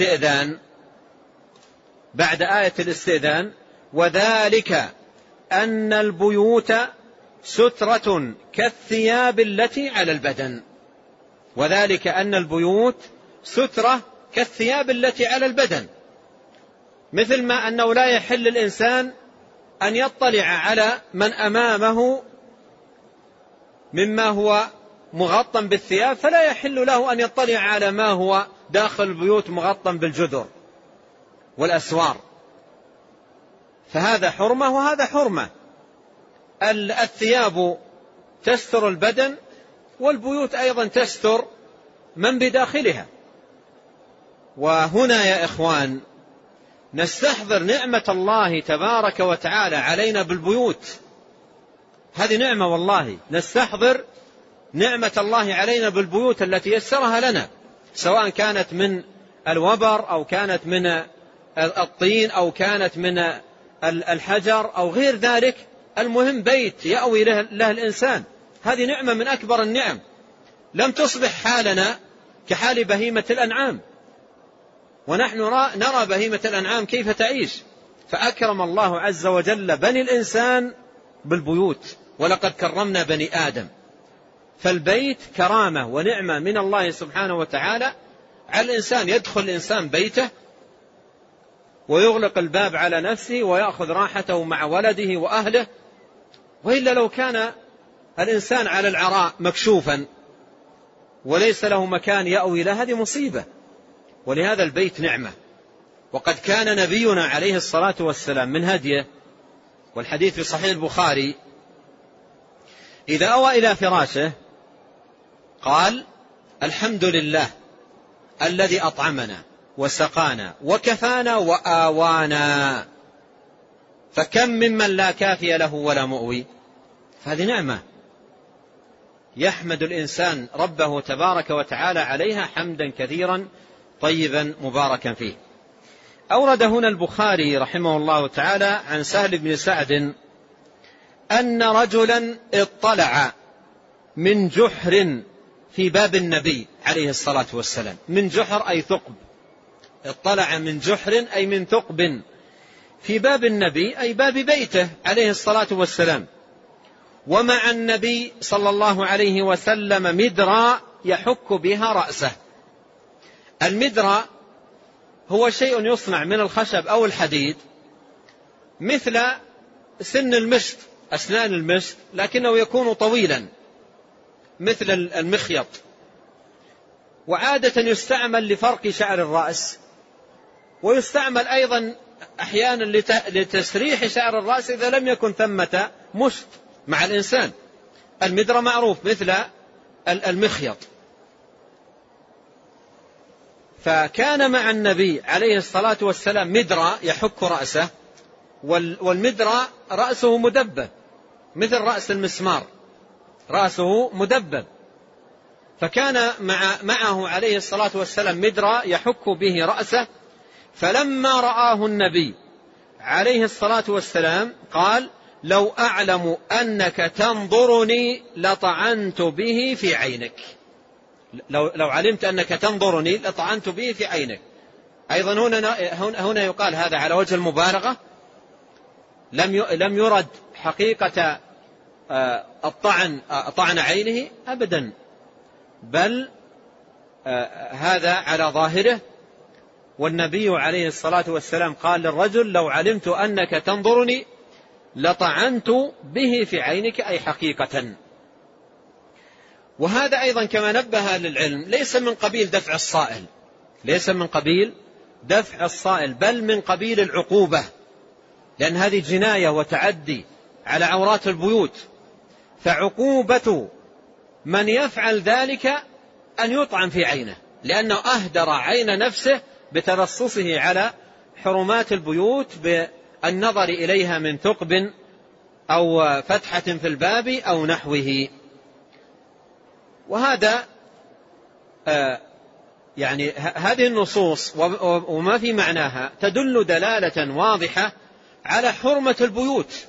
الاستئذان، وذلك أن البيوت سترة كالثياب التي على البدن، مثل ما أنه لا يحل الإنسان أن يطلع على من أمامه مما هو مغطى بالثياب، فلا يحل له أن يطلع على ما هو داخل البيوت مغطى بالجدر والأسوار، فهذا حرمة وهذا حرمة. الثياب تستر البدن، والبيوت أيضا تستر من بداخلها. وهنا يا إخوان نستحضر نعمة الله تبارك وتعالى علينا بالبيوت، هذه نعمة والله. نستحضر نعمة الله علينا بالبيوت التي يسرها لنا، سواء كانت من الوبر أو كانت من الطين أو كانت من الحجر أو غير ذلك، المهم بيت يأوي له الإنسان، هذه نعمة من أكبر النعم. لم تصبح حالنا كحال بهيمة الأنعام، ونحن نرى بهيمة الأنعام كيف تعيش، فأكرم الله عز وجل بني الإنسان بالبيوت، ولقد كرمنا بني آدم. فالبيت كرامة ونعمة من الله سبحانه وتعالى على الإنسان. يدخل الإنسان بيته ويغلق الباب على نفسه ويأخذ راحته مع ولده وأهله، وإلا لو كان الإنسان على العراء مكشوفا وليس له مكان يأوي له، هذه مصيبة. ولهذا البيت نعمة. وقد كان نبينا عليه الصلاة والسلام من هديه، والحديث في صحيح البخاري، إذا أوى إلى فراشه قال: الحمد لله الذي أطعمنا وسقانا وكفانا وآوانا. فكم ممن لا كافي له ولا مؤوي. هذه نعمة يحمد الإنسان ربه تبارك وتعالى عليها حمدا كثيرا طيبا مباركا فيه. أورد هنا البخاري رحمه الله تعالى عن سهل بن سعد أن رجلا اطلع من جحر في باب النبي عليه الصلاة والسلام. من جحر أي ثقب، اطلع من جحر أي من ثقب في باب النبي أي باب بيته عليه الصلاة والسلام، ومع النبي صلى الله عليه وسلم مدرى يحك بها رأسه. المدرى هو شيء يصنع من الخشب أو الحديد مثل سن المشط، أسنان المشط، لكنه يكون طويلا مثل المخيط، وعادة يستعمل لفرق شعر الرأس، ويستعمل أيضا أحيانا لتسريح شعر الرأس إذا لم يكن ثمة مشط مع الإنسان. المدرى معروف مثل المخيط. فكان مع النبي عليه الصلاة والسلام مدرى يحك رأسه، والمدرى رأسه مدبب مثل رأس المسمار، رأسه مدبب. فكان معه عليه الصلاة والسلام مدرى يحك به رأسه، فلما رآه النبي عليه الصلاة والسلام قال: لو أعلم أنك تنظرني لطعنت به في عينك. لو علمت أنك تنظرني لطعنت به في عينك. أيضا هنا يقال هذا على وجه المبالغة، لم يرد حقيقة طعن عينه أبدا، بل هذا على ظاهره، والنبي عليه الصلاة والسلام قال للرجل: لو علمت أنك تنظرني لطعنت به في عينك، أي حقيقة. وهذا أيضا كما نبه للعلم ليس من قبيل دفع الصائل، ليس من قبيل دفع الصائل، بل من قبيل العقوبة، لأن هذه جناية وتعدي على عورات البيوت، فعقوبة من يفعل ذلك أن يطعن في عينه، لأنه أهدر عين نفسه بتلصصه على حرمات البيوت بالنظر إليها من ثقب أو فتحة في الباب أو نحوه. وهذا يعني هذه النصوص وما في معناها تدل دلالة واضحة على حرمة البيوت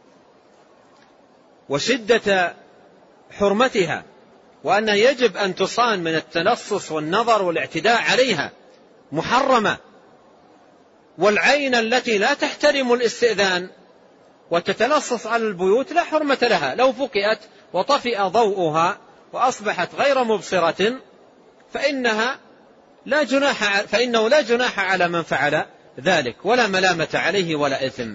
وشدة حرمتها، وأنه يجب أن تصان من التلصص والنظر والاعتداء عليها، محرمة. والعين التي لا تحترم الاستئذان وتتلصص على البيوت لا حرمة لها، لو فقئت وطفئ ضوءها وأصبحت غير مبصرة فإنه لا جناح على من فعل ذلك، ولا ملامة عليه ولا إثم.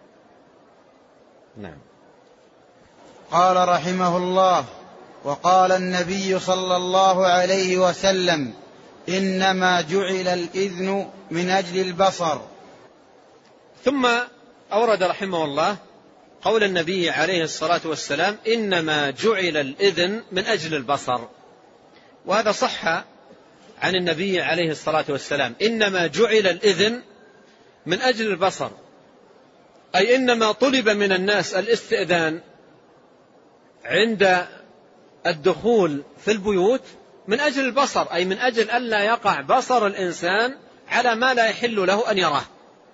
نعم. قال رحمه الله: وقال النبي صلى الله عليه وسلم: إنما جعل الإذن من أجل البصر. ثم أورد رحمه الله قول النبي عليه الصلاة والسلام: إنما جعل الإذن من أجل البصر. وهذا صح عن النبي عليه الصلاة والسلام، إنما جعل الإذن من أجل البصر، أي إنما طلب من الناس الاستئذان عند الدخول في البيوت من أجل البصر، أي من أجل ألا يقع بصر الإنسان على ما لا يحل له أن يراه.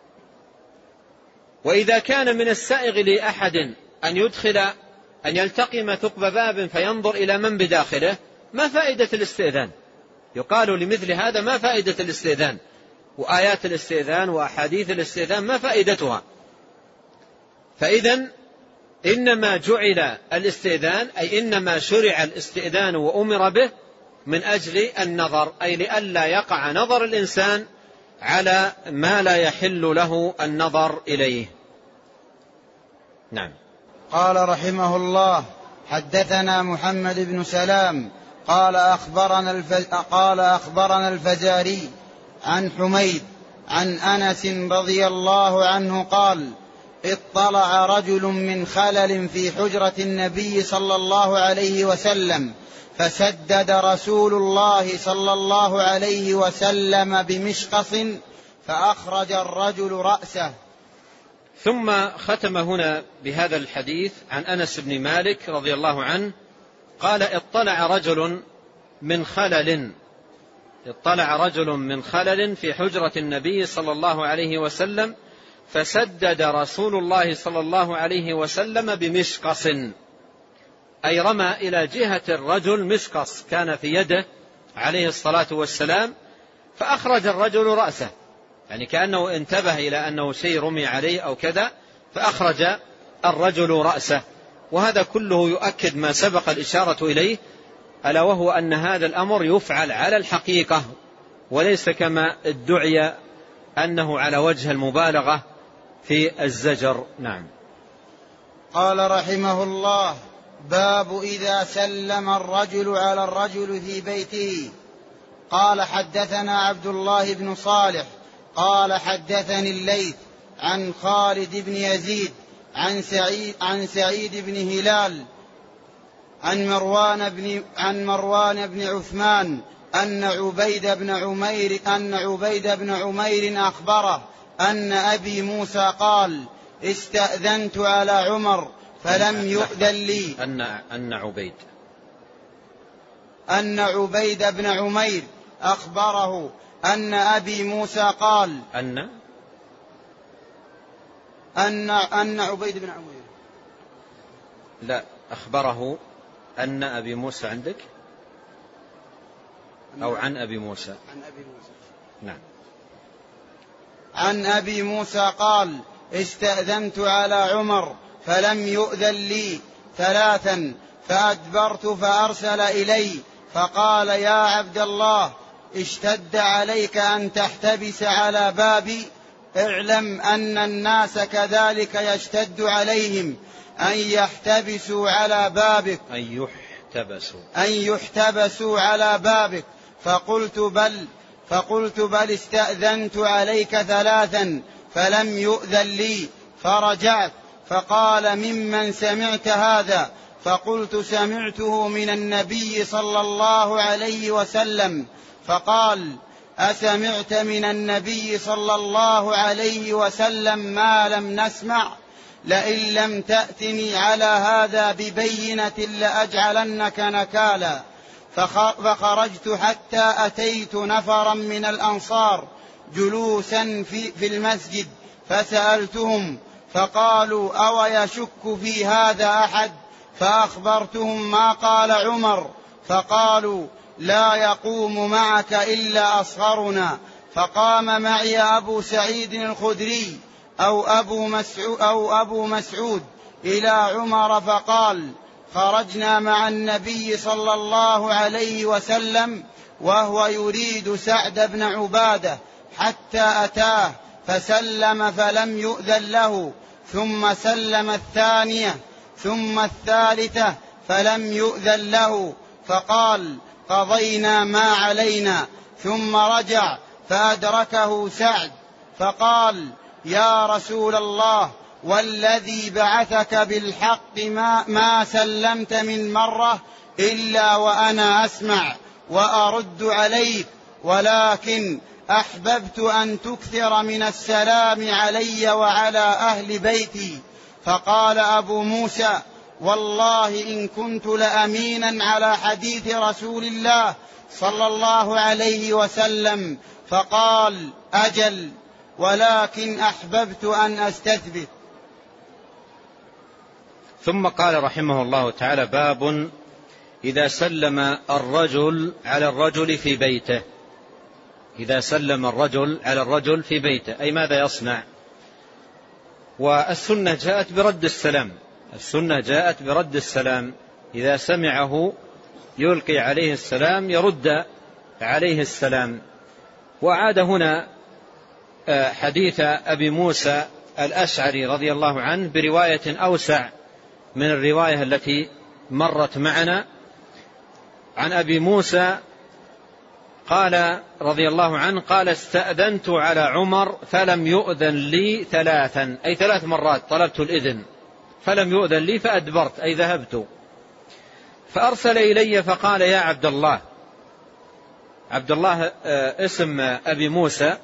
وإذا كان من السائغ لأحد أن يلتقم ثقب باب فينظر إلى من بداخله، ما فائدة الاستئذان؟ يقال لمثل هذا: ما فائدة الاستئذان؟ وآيات الاستئذان وأحاديث الاستئذان ما فائدتها؟ فإذن إنما جعل الاستئذان، أي إنما شرع الاستئذان وأمر به من أجل النظر، أي لئلا يقع نظر الإنسان على ما لا يحل له النظر إليه. نعم. قال رحمه الله: حدثنا محمد بن سلام قال أخبرنا الفزاري عن حميد عن أنس رضي الله عنه قال: اطلع رجل من خلل في حجرة النبي صلى الله عليه وسلم، فسدد رسول الله صلى الله عليه وسلم بمشقص فأخرج الرجل رأسه. ثم ختم هنا بهذا الحديث عن أنس بن مالك رضي الله عنه قال: اطلع رجل من خلل في حجرة النبي صلى الله عليه وسلم، فسدد رسول الله صلى الله عليه وسلم بمشقص، أي رمى إلى جهة الرجل مشقص كان في يده عليه الصلاة والسلام، فأخرج الرجل رأسه، يعني كأنه انتبه إلى أنه شيء رمي عليه أو كذا، فأخرج الرجل رأسه. وهذا كله يؤكد ما سبق الإشارة إليه، ألا وهو أن هذا الأمر يفعل على الحقيقة، وليس كما ادعي أنه على وجه المبالغة في الزجر. نعم. قال رحمه الله: باب إذا سلم الرجل على الرجل في بيته. قال: حدثنا عبد الله بن صالح قال: حدثني الليث عن خالد بن يزيد عن سعيد بن هلال عن مروان بن عثمان أن عبيد بن عمير أخبره أن أبي موسى قال: استأذنت على عمر فلم يؤذن لي. أن عبيد بن عمير أخبره أن أبي موسى قال: أن عبيد بن عمير لا أخبره أن أبي موسى عندك أو عن أبي موسى؟ نعم. عن أبي موسى قال: استأذنت على عمر فلم يؤذن لي 3 فأدبرت فأرسل إلي فقال: يا عبد الله اشتد عليك أن تحتبس على بابي، اعلم أن الناس كذلك يشتد عليهم أن يحتبسوا على بابك، أن يحتبسوا على بابك. فقلت بل استأذنت عليك 3 فلم يؤذن لي، فرجعت. فقال ممن سمعت هذا؟ فقلت سمعته من النبي صلى الله عليه وسلم. فقال أسمعت من النبي صلى الله عليه وسلم ما لم نسمع؟ لئن لم تأتني على هذا ببينة لأجعلنك نكالا. فخرجت حتى أتيت نفرا من الأنصار جلوسا في المسجد، فسألتهم فقالوا أو يشك في هذا أحد؟ فأخبرتهم ما قال عمر، فقالوا لا يقوم معك إلا أصغرنا. فقام معي أبو سعيد الخدري أو أبو مسعود إلى عمر فقال خرجنا مع النبي صلى الله عليه وسلم وهو يريد سعد بن عبادة حتى أتاه فسلم فلم يؤذن له، ثم سلم الثانية ثم الثالثة فلم يؤذن له، فقال قضينا ما علينا. ثم رجع فأدركه سعد فقال يا رسول الله والذي بعثك بالحق ما سلمت من مرة إلا وأنا أسمع وأرد عليك، ولكن أحببت أن تكثر من السلام علي وعلى أهل بيتي. فقال أبو موسى والله إن كنت لأمينا على حديث رسول الله صلى الله عليه وسلم. فقال أجل، ولكن أحببت أن أستثبت. ثم قال رحمه الله تعالى باب إذا سلم الرجل على الرجل في بيته. إذا سلم الرجل على الرجل في بيته أي ماذا يصنع؟ والسنة جاءت برد السلام، السنة جاءت برد السلام، إذا سمعه يلقي عليه السلام يرد عليه السلام. وعاد هنا حديث أبي موسى الأشعري رضي الله عنه برواية أوسع من الرواية التي مرت معنا. عن أبي موسى قال رضي الله عنه قال استأذنت على عمر فلم يؤذن لي 3، أي 3 مرات طلبت الإذن فلم يؤذن لي فأدبرت أي ذهبت. فأرسل إلي فقال يا عبد الله، عبد الله اسم أبي موسى،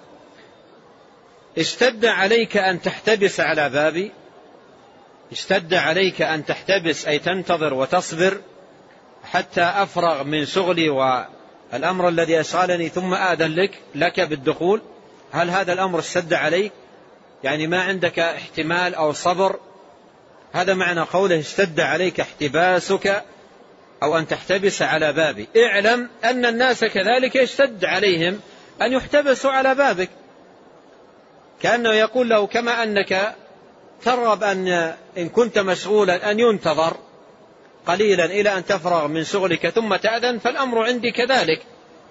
اشتد عليك أن تحتبس على بابي؟ اشتد عليك أن تحتبس أي تنتظر وتصبر حتى أفرغ من شغلي والأمر الذي أشغلني ثم آذن لك بالدخول؟ هل هذا الأمر اشتد عليك؟ يعني ما عندك احتمال أو صبر؟ هذا معنى قوله اشتد عليك احتباسك أو أن تحتبس على بابي. اعلم أن الناس كذلك يشتد عليهم أن يحتبسوا على بابك، كأنه يقول له كما أنك ترغب إن كنت مشغولا أن ينتظر قليلا إلى أن تفرغ من شغلك ثم تأذن، فالأمر عندي كذلك.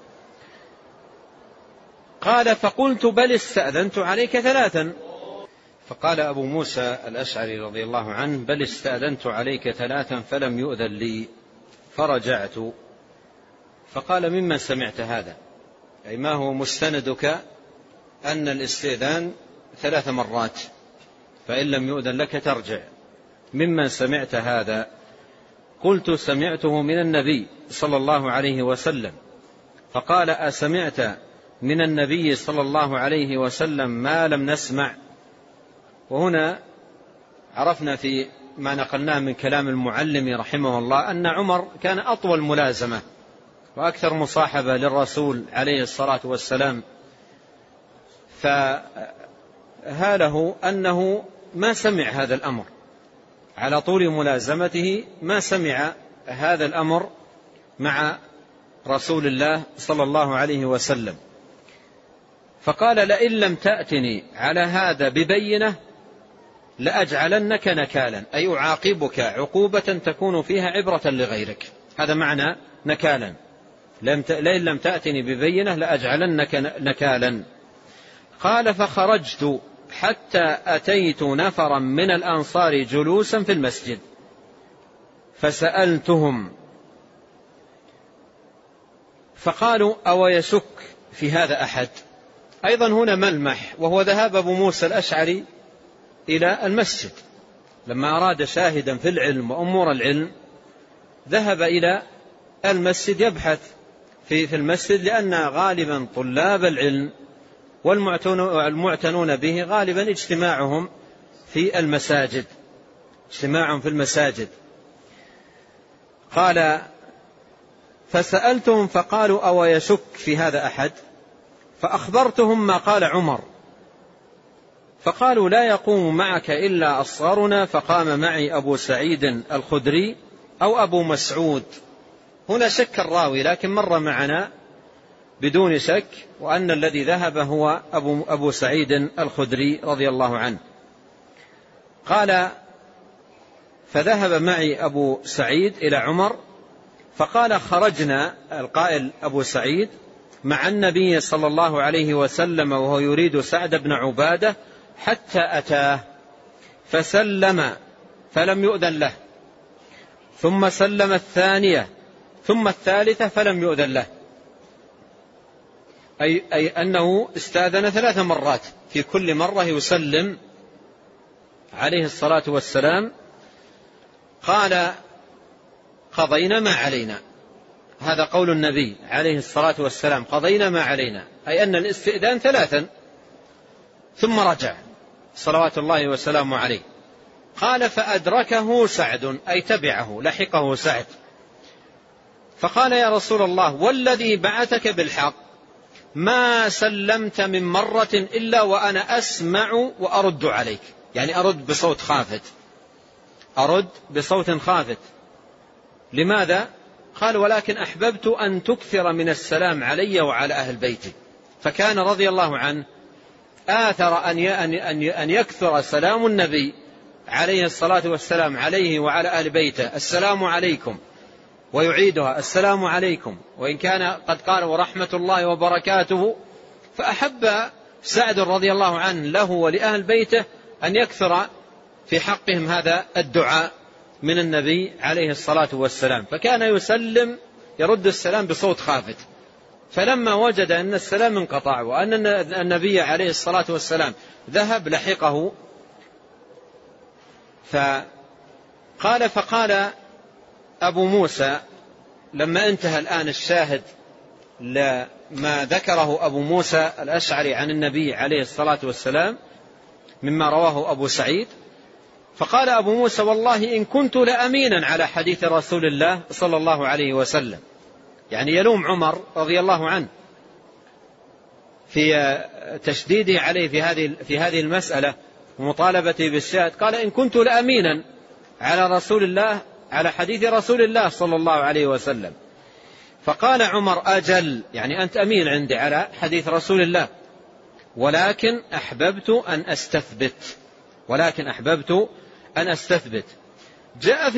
قال فقلت بل استأذنت عليك 3. فقال أبو موسى الأشعري رضي الله عنه بل استأذنت عليك 3 فلم يؤذن لي، فرجعت. فقال ممن سمعت هذا؟ أي ما هو مستندك أن الاستئذان 3 مرات فإن لم يؤذن لك ترجع؟ ممن سمعت هذا؟ قلت سمعته من النبي صلى الله عليه وسلم. فقال أسمعت من النبي صلى الله عليه وسلم ما لم نسمع؟ وهنا عرفنا في ما نقلناه من كلام المعلم رحمه الله أن عمر كان أطول ملازمة وأكثر مصاحبة للرسول عليه الصلاة والسلام، فهاله أنه ما سمع هذا الأمر على طول ملازمته، ما سمع هذا الأمر مع رسول الله صلى الله عليه وسلم. فقال لئن لم تأتني على هذا ببينة لأجعلنك نكالا، أي أعاقبك عقوبة تكون فيها عبرة لغيرك. هذا معنى نكالا. لئن لم تأتني ببينة لأجعلنك نكالا. قال فخرجت حتى أتيت نفرا من الأنصار جلوسا في المسجد فسألتهم فقالوا أو يشك في هذا أحد. أيضا هنا ملمح، وهو ذهاب أبو موسى الأشعري إلى المسجد لما أراد شاهدا في العلم وأمور العلم، ذهب إلى المسجد يبحث في المسجد، لأن غالبا طلاب العلم والمعتنون به غالبا اجتماعهم في المساجد، اجتماعهم في المساجد. قال فسألتهم فقالوا أو يشك في هذا أحد، فأخبرتهم ما قال عمر، فقالوا لا يقوم معك إلا أصغرنا، فقام معي أبو سعيد الخدري أو أبو مسعود. هنا شك الراوي، لكن مر معنا بدون شك، وأن الذي ذهب هو أبو سعيد الخدري رضي الله عنه. قال فذهب معي أبو سعيد إلى عمر، فقال خرجنا، القائل أبو سعيد، مع النبي صلى الله عليه وسلم وهو يريد سعد بن عبادة حتى أتاه فسلم فلم يؤذن له، ثم سلم الثانية ثم الثالثة فلم يؤذن له، أي أنه استأذن 3 مرات، في كل مرة يسلم عليه الصلاة والسلام. قال قضينا ما علينا، هذا قول النبي عليه الصلاة والسلام، قضينا ما علينا، أي أن الاستئذان 3 ثم رجع صلوات الله وسلامه عليه. قال فأدركه سعد، أي تبعه لحقه سعد، فقال يا رسول الله والذي بعثك بالحق ما سلمت من مرة إلا وأنا أسمع وأرد عليك، يعني أرد بصوت خافت، أرد بصوت خافت. لماذا؟ قال ولكن أحببت أن تكثر من السلام علي وعلى أهل بيتي. فكان رضي الله عنه آثر أن يكثر سلام النبي عليه الصلاة والسلام عليه وعلى أهل بيته، السلام عليكم، ويعيدها السلام عليكم، وإن كان قد قال ورحمة الله وبركاته. فأحب سعد رضي الله عنه له ولأهل بيته أن يكثر في حقهم هذا الدعاء من النبي عليه الصلاة والسلام، فكان يسلم يرد السلام بصوت خافت. فلما وجد أن السلام انقطع وأن النبي عليه الصلاة والسلام ذهب لحقه، فقال أبو موسى لما انتهى الآن الشاهد لما ذكره أبو موسى الأشعري عن النبي عليه الصلاة والسلام مما رواه أبو سعيد، فقال أبو موسى والله إن كنت لأمينا على حديث رسول الله صلى الله عليه وسلم، يعني يلوم عمر رضي الله عنه في تشديده عليه في هذه المسألة ومطالبته بالشاهد. قال إن كنت لأمينا على رسول الله على حديث رسول الله صلى الله عليه وسلم. فقال عمر أجل، يعني أنت أمين عندي على حديث رسول الله، ولكن أحببت أن أستثبت. جاء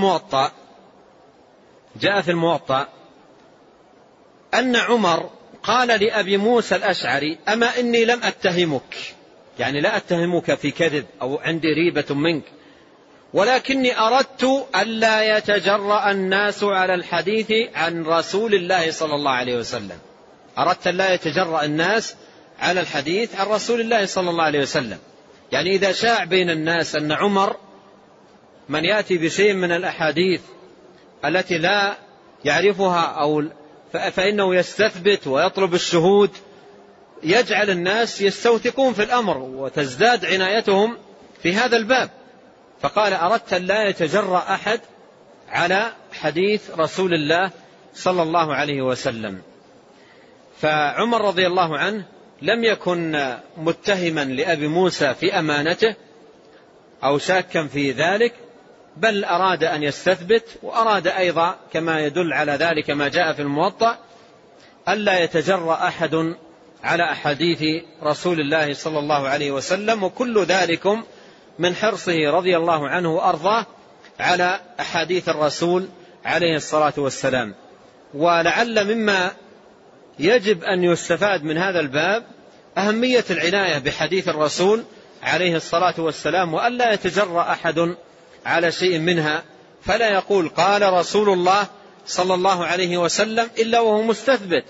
في الموطأ أن عمر قال لأبي موسى الأشعري أما إني لم أتهمك، يعني لا أتهمك في كذب أو عندي ريبة منك، ولكني أردت ألا يتجرأ الناس على الحديث عن رسول الله صلى الله عليه وسلم، أردت ألا يتجرأ الناس على الحديث عن رسول الله صلى الله عليه وسلم. يعني إذا شاع بين الناس أن عمر من يأتي بشيء من الأحاديث التي لا يعرفها فإنه يستثبت ويطلب الشهود، يجعل الناس يستوثقون في الأمر وتزداد عنايتهم في هذا الباب. فقال أردت أن لا يتجرأ أحد على حديث رسول الله صلى الله عليه وسلم. فعمر رضي الله عنه لم يكن متهما لأبي موسى في أمانته أو شاكا في ذلك، بل أراد أن يستثبت، وأراد أيضا كما يدل على ذلك ما جاء في الموطأ ألا يتجرأ أحد على أحاديث رسول الله صلى الله عليه وسلم، وكل ذلكم من حرصه رضي الله عنه وأرضاه على أحاديث الرسول عليه الصلاة والسلام. ولعل مما يجب أن يستفاد من هذا الباب أهمية العناية بحديث الرسول عليه الصلاة والسلام، وألا يتجرأ أحد على شيء منها، فلا يقول قال رسول الله صلى الله عليه وسلم إلا وهو مستثبت.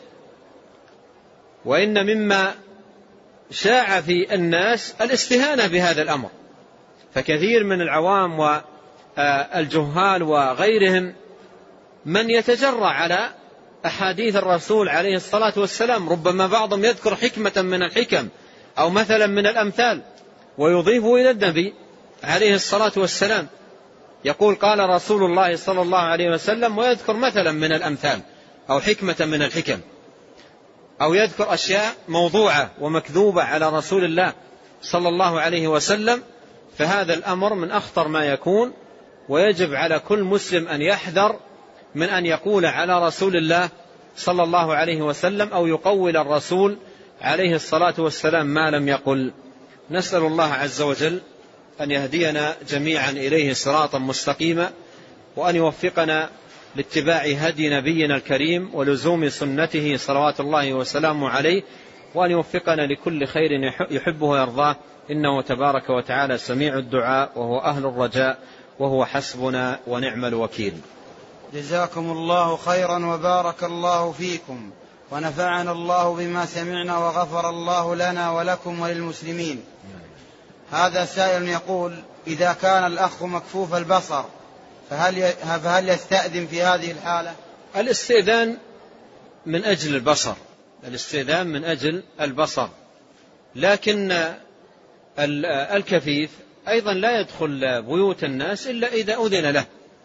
وإن مما شاع في الناس الاستهانة بهذا الأمر، فكثير من العوام والجهال وغيرهم من يتجرأ على أحاديث الرسول عليه الصلاة والسلام، ربما بعضهم يذكر حكمة من الحكم أو مثلا من الأمثال ويضيفه إلى النبي عليه الصلاة والسلام، يقول قال رسول الله صلى الله عليه وسلم ويذكر مثلا من الأمثال أو حكمة من الحكم، أو يذكر أشياء موضوعة ومكذوبة على رسول الله صلى الله عليه وسلم. فهذا الأمر من أخطر ما يكون، ويجب على كل مسلم أن يحذر من أن يقول على رسول الله صلى الله عليه وسلم أو يقول الرسول عليه الصلاة والسلام ما لم يقل. نسأل الله عز وجل أن يهدينا جميعا إليه صراطا مستقيما، وأن يوفقنا لاتباع هدي نبينا الكريم ولزوم سنته صلوات الله وسلامه عليه، وأن يوفقنا لكل خير يحبه ويرضاه، إنه تبارك وتعالى سميع الدعاء وهو أهل الرجاء وهو حسبنا ونعم الوكيل. جزاكم الله خيرا وبارك الله فيكم، ونفعنا الله بما سمعنا، وغفر الله لنا ولكم وللمسلمين. هذا سائل يقول: إذا كان الأخ مكفوف البصر فهل يستأذن في هذه الحالة؟ الاستئذان من أجل البصر، الاستئذان من أجل البصر، لكن الكفيف أيضا لا يدخل بيوت الناس إلا إذا أذن له،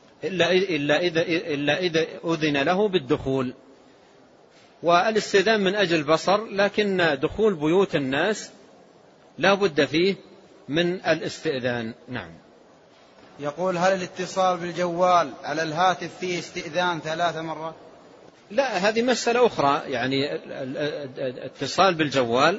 إلا إذا أذن له بالدخول. والاستئذان من أجل البصر، لكن دخول بيوت الناس لا بد فيه من الاستئذان. نعم. يقول: هل الاتصال بالجوال على الهاتف فيه استئذان 3 مرات؟ لا، هذه مسألة أخرى. يعني الاتصال بالجوال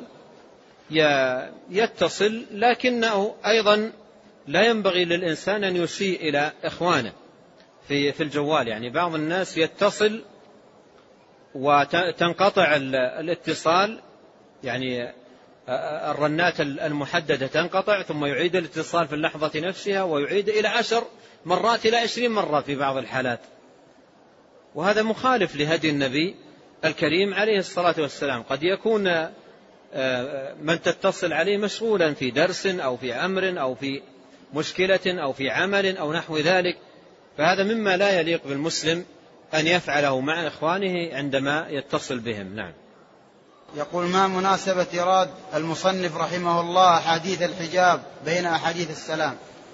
يتصل، لكنه أيضا لا ينبغي للإنسان أن يسيء إلى إخوانه في الجوال. يعني بعض الناس يتصل وتنقطع الاتصال، يعني الرنات المحددة تنقطع، ثم يعيد الاتصال في اللحظة نفسها، ويعيد إلى 10 مرات إلى 20 مرة في بعض الحالات، وهذا مخالف لهدي النبي الكريم عليه الصلاة والسلام. قد يكون من تتصل عليه مشغولا في درس أو في أمر أو في مشكلة أو في عمل أو نحو ذلك، فهذا مما لا يليق بالمسلم أن يفعله مع إخوانه عندما يتصل بهم. نعم. يقول: ما مناسبة إيراد المصنف رحمه الله أحاديث الحجاب بين أحاديث السلام؟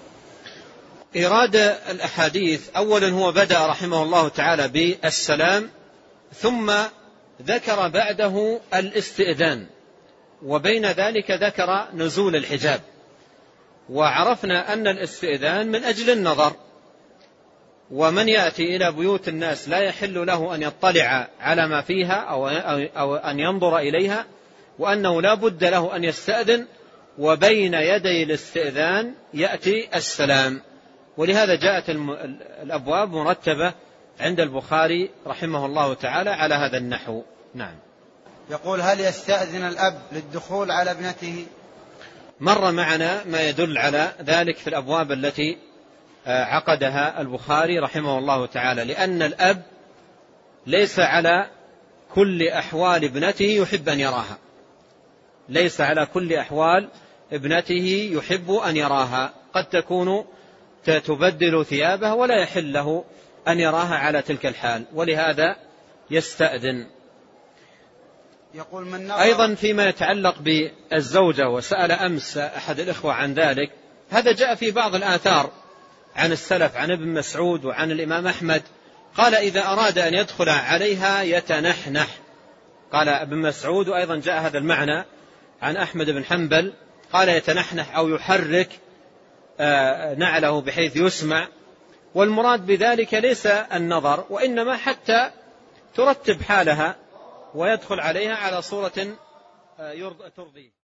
إيراد الأحاديث، أولا هو بدأ رحمه الله تعالى بالسلام، ثم ذكر بعده الاستئذان، وبين ذلك ذكر نزول الحجاب. وعرفنا أن الاستئذان من أجل النظر، ومن يأتي إلى بيوت الناس لا يحل له أن يطلع على ما فيها أو أن ينظر إليها، وأنه لا بد له أن يستأذن، وبين يدي الاستئذان يأتي السلام. ولهذا جاءت الأبواب مرتبة عند البخاري رحمه الله تعالى على هذا النحو. نعم. يقول: هل يستأذن الأب للدخول على ابنته؟ مر معنا ما يدل على ذلك في الأبواب التي عقدها البخاري رحمه الله تعالى، لأن الأب ليس على كل أحوال ابنته يحب أن يراها، ليس على كل أحوال ابنته يحب أن يراها، قد تكون تبدل ثيابها ولا يحل له أن يراها على تلك الحال، ولهذا يستأذن. يقول: من أيضا فيما يتعلق بالزوجة، وسأل أمس أحد الإخوة عن ذلك، هذا جاء في بعض الآثار عن السلف، عن ابن مسعود وعن الإمام أحمد، قال: إذا أراد أن يدخل عليها يتنحنح. قال ابن مسعود، وأيضا جاء هذا المعنى عن أحمد بن حنبل، قال يتنحنح أو يحرك نعله بحيث يسمع. والمراد بذلك ليس النظر، وإنما حتى ترتب حالها ويدخل عليها على صورة ترضيه.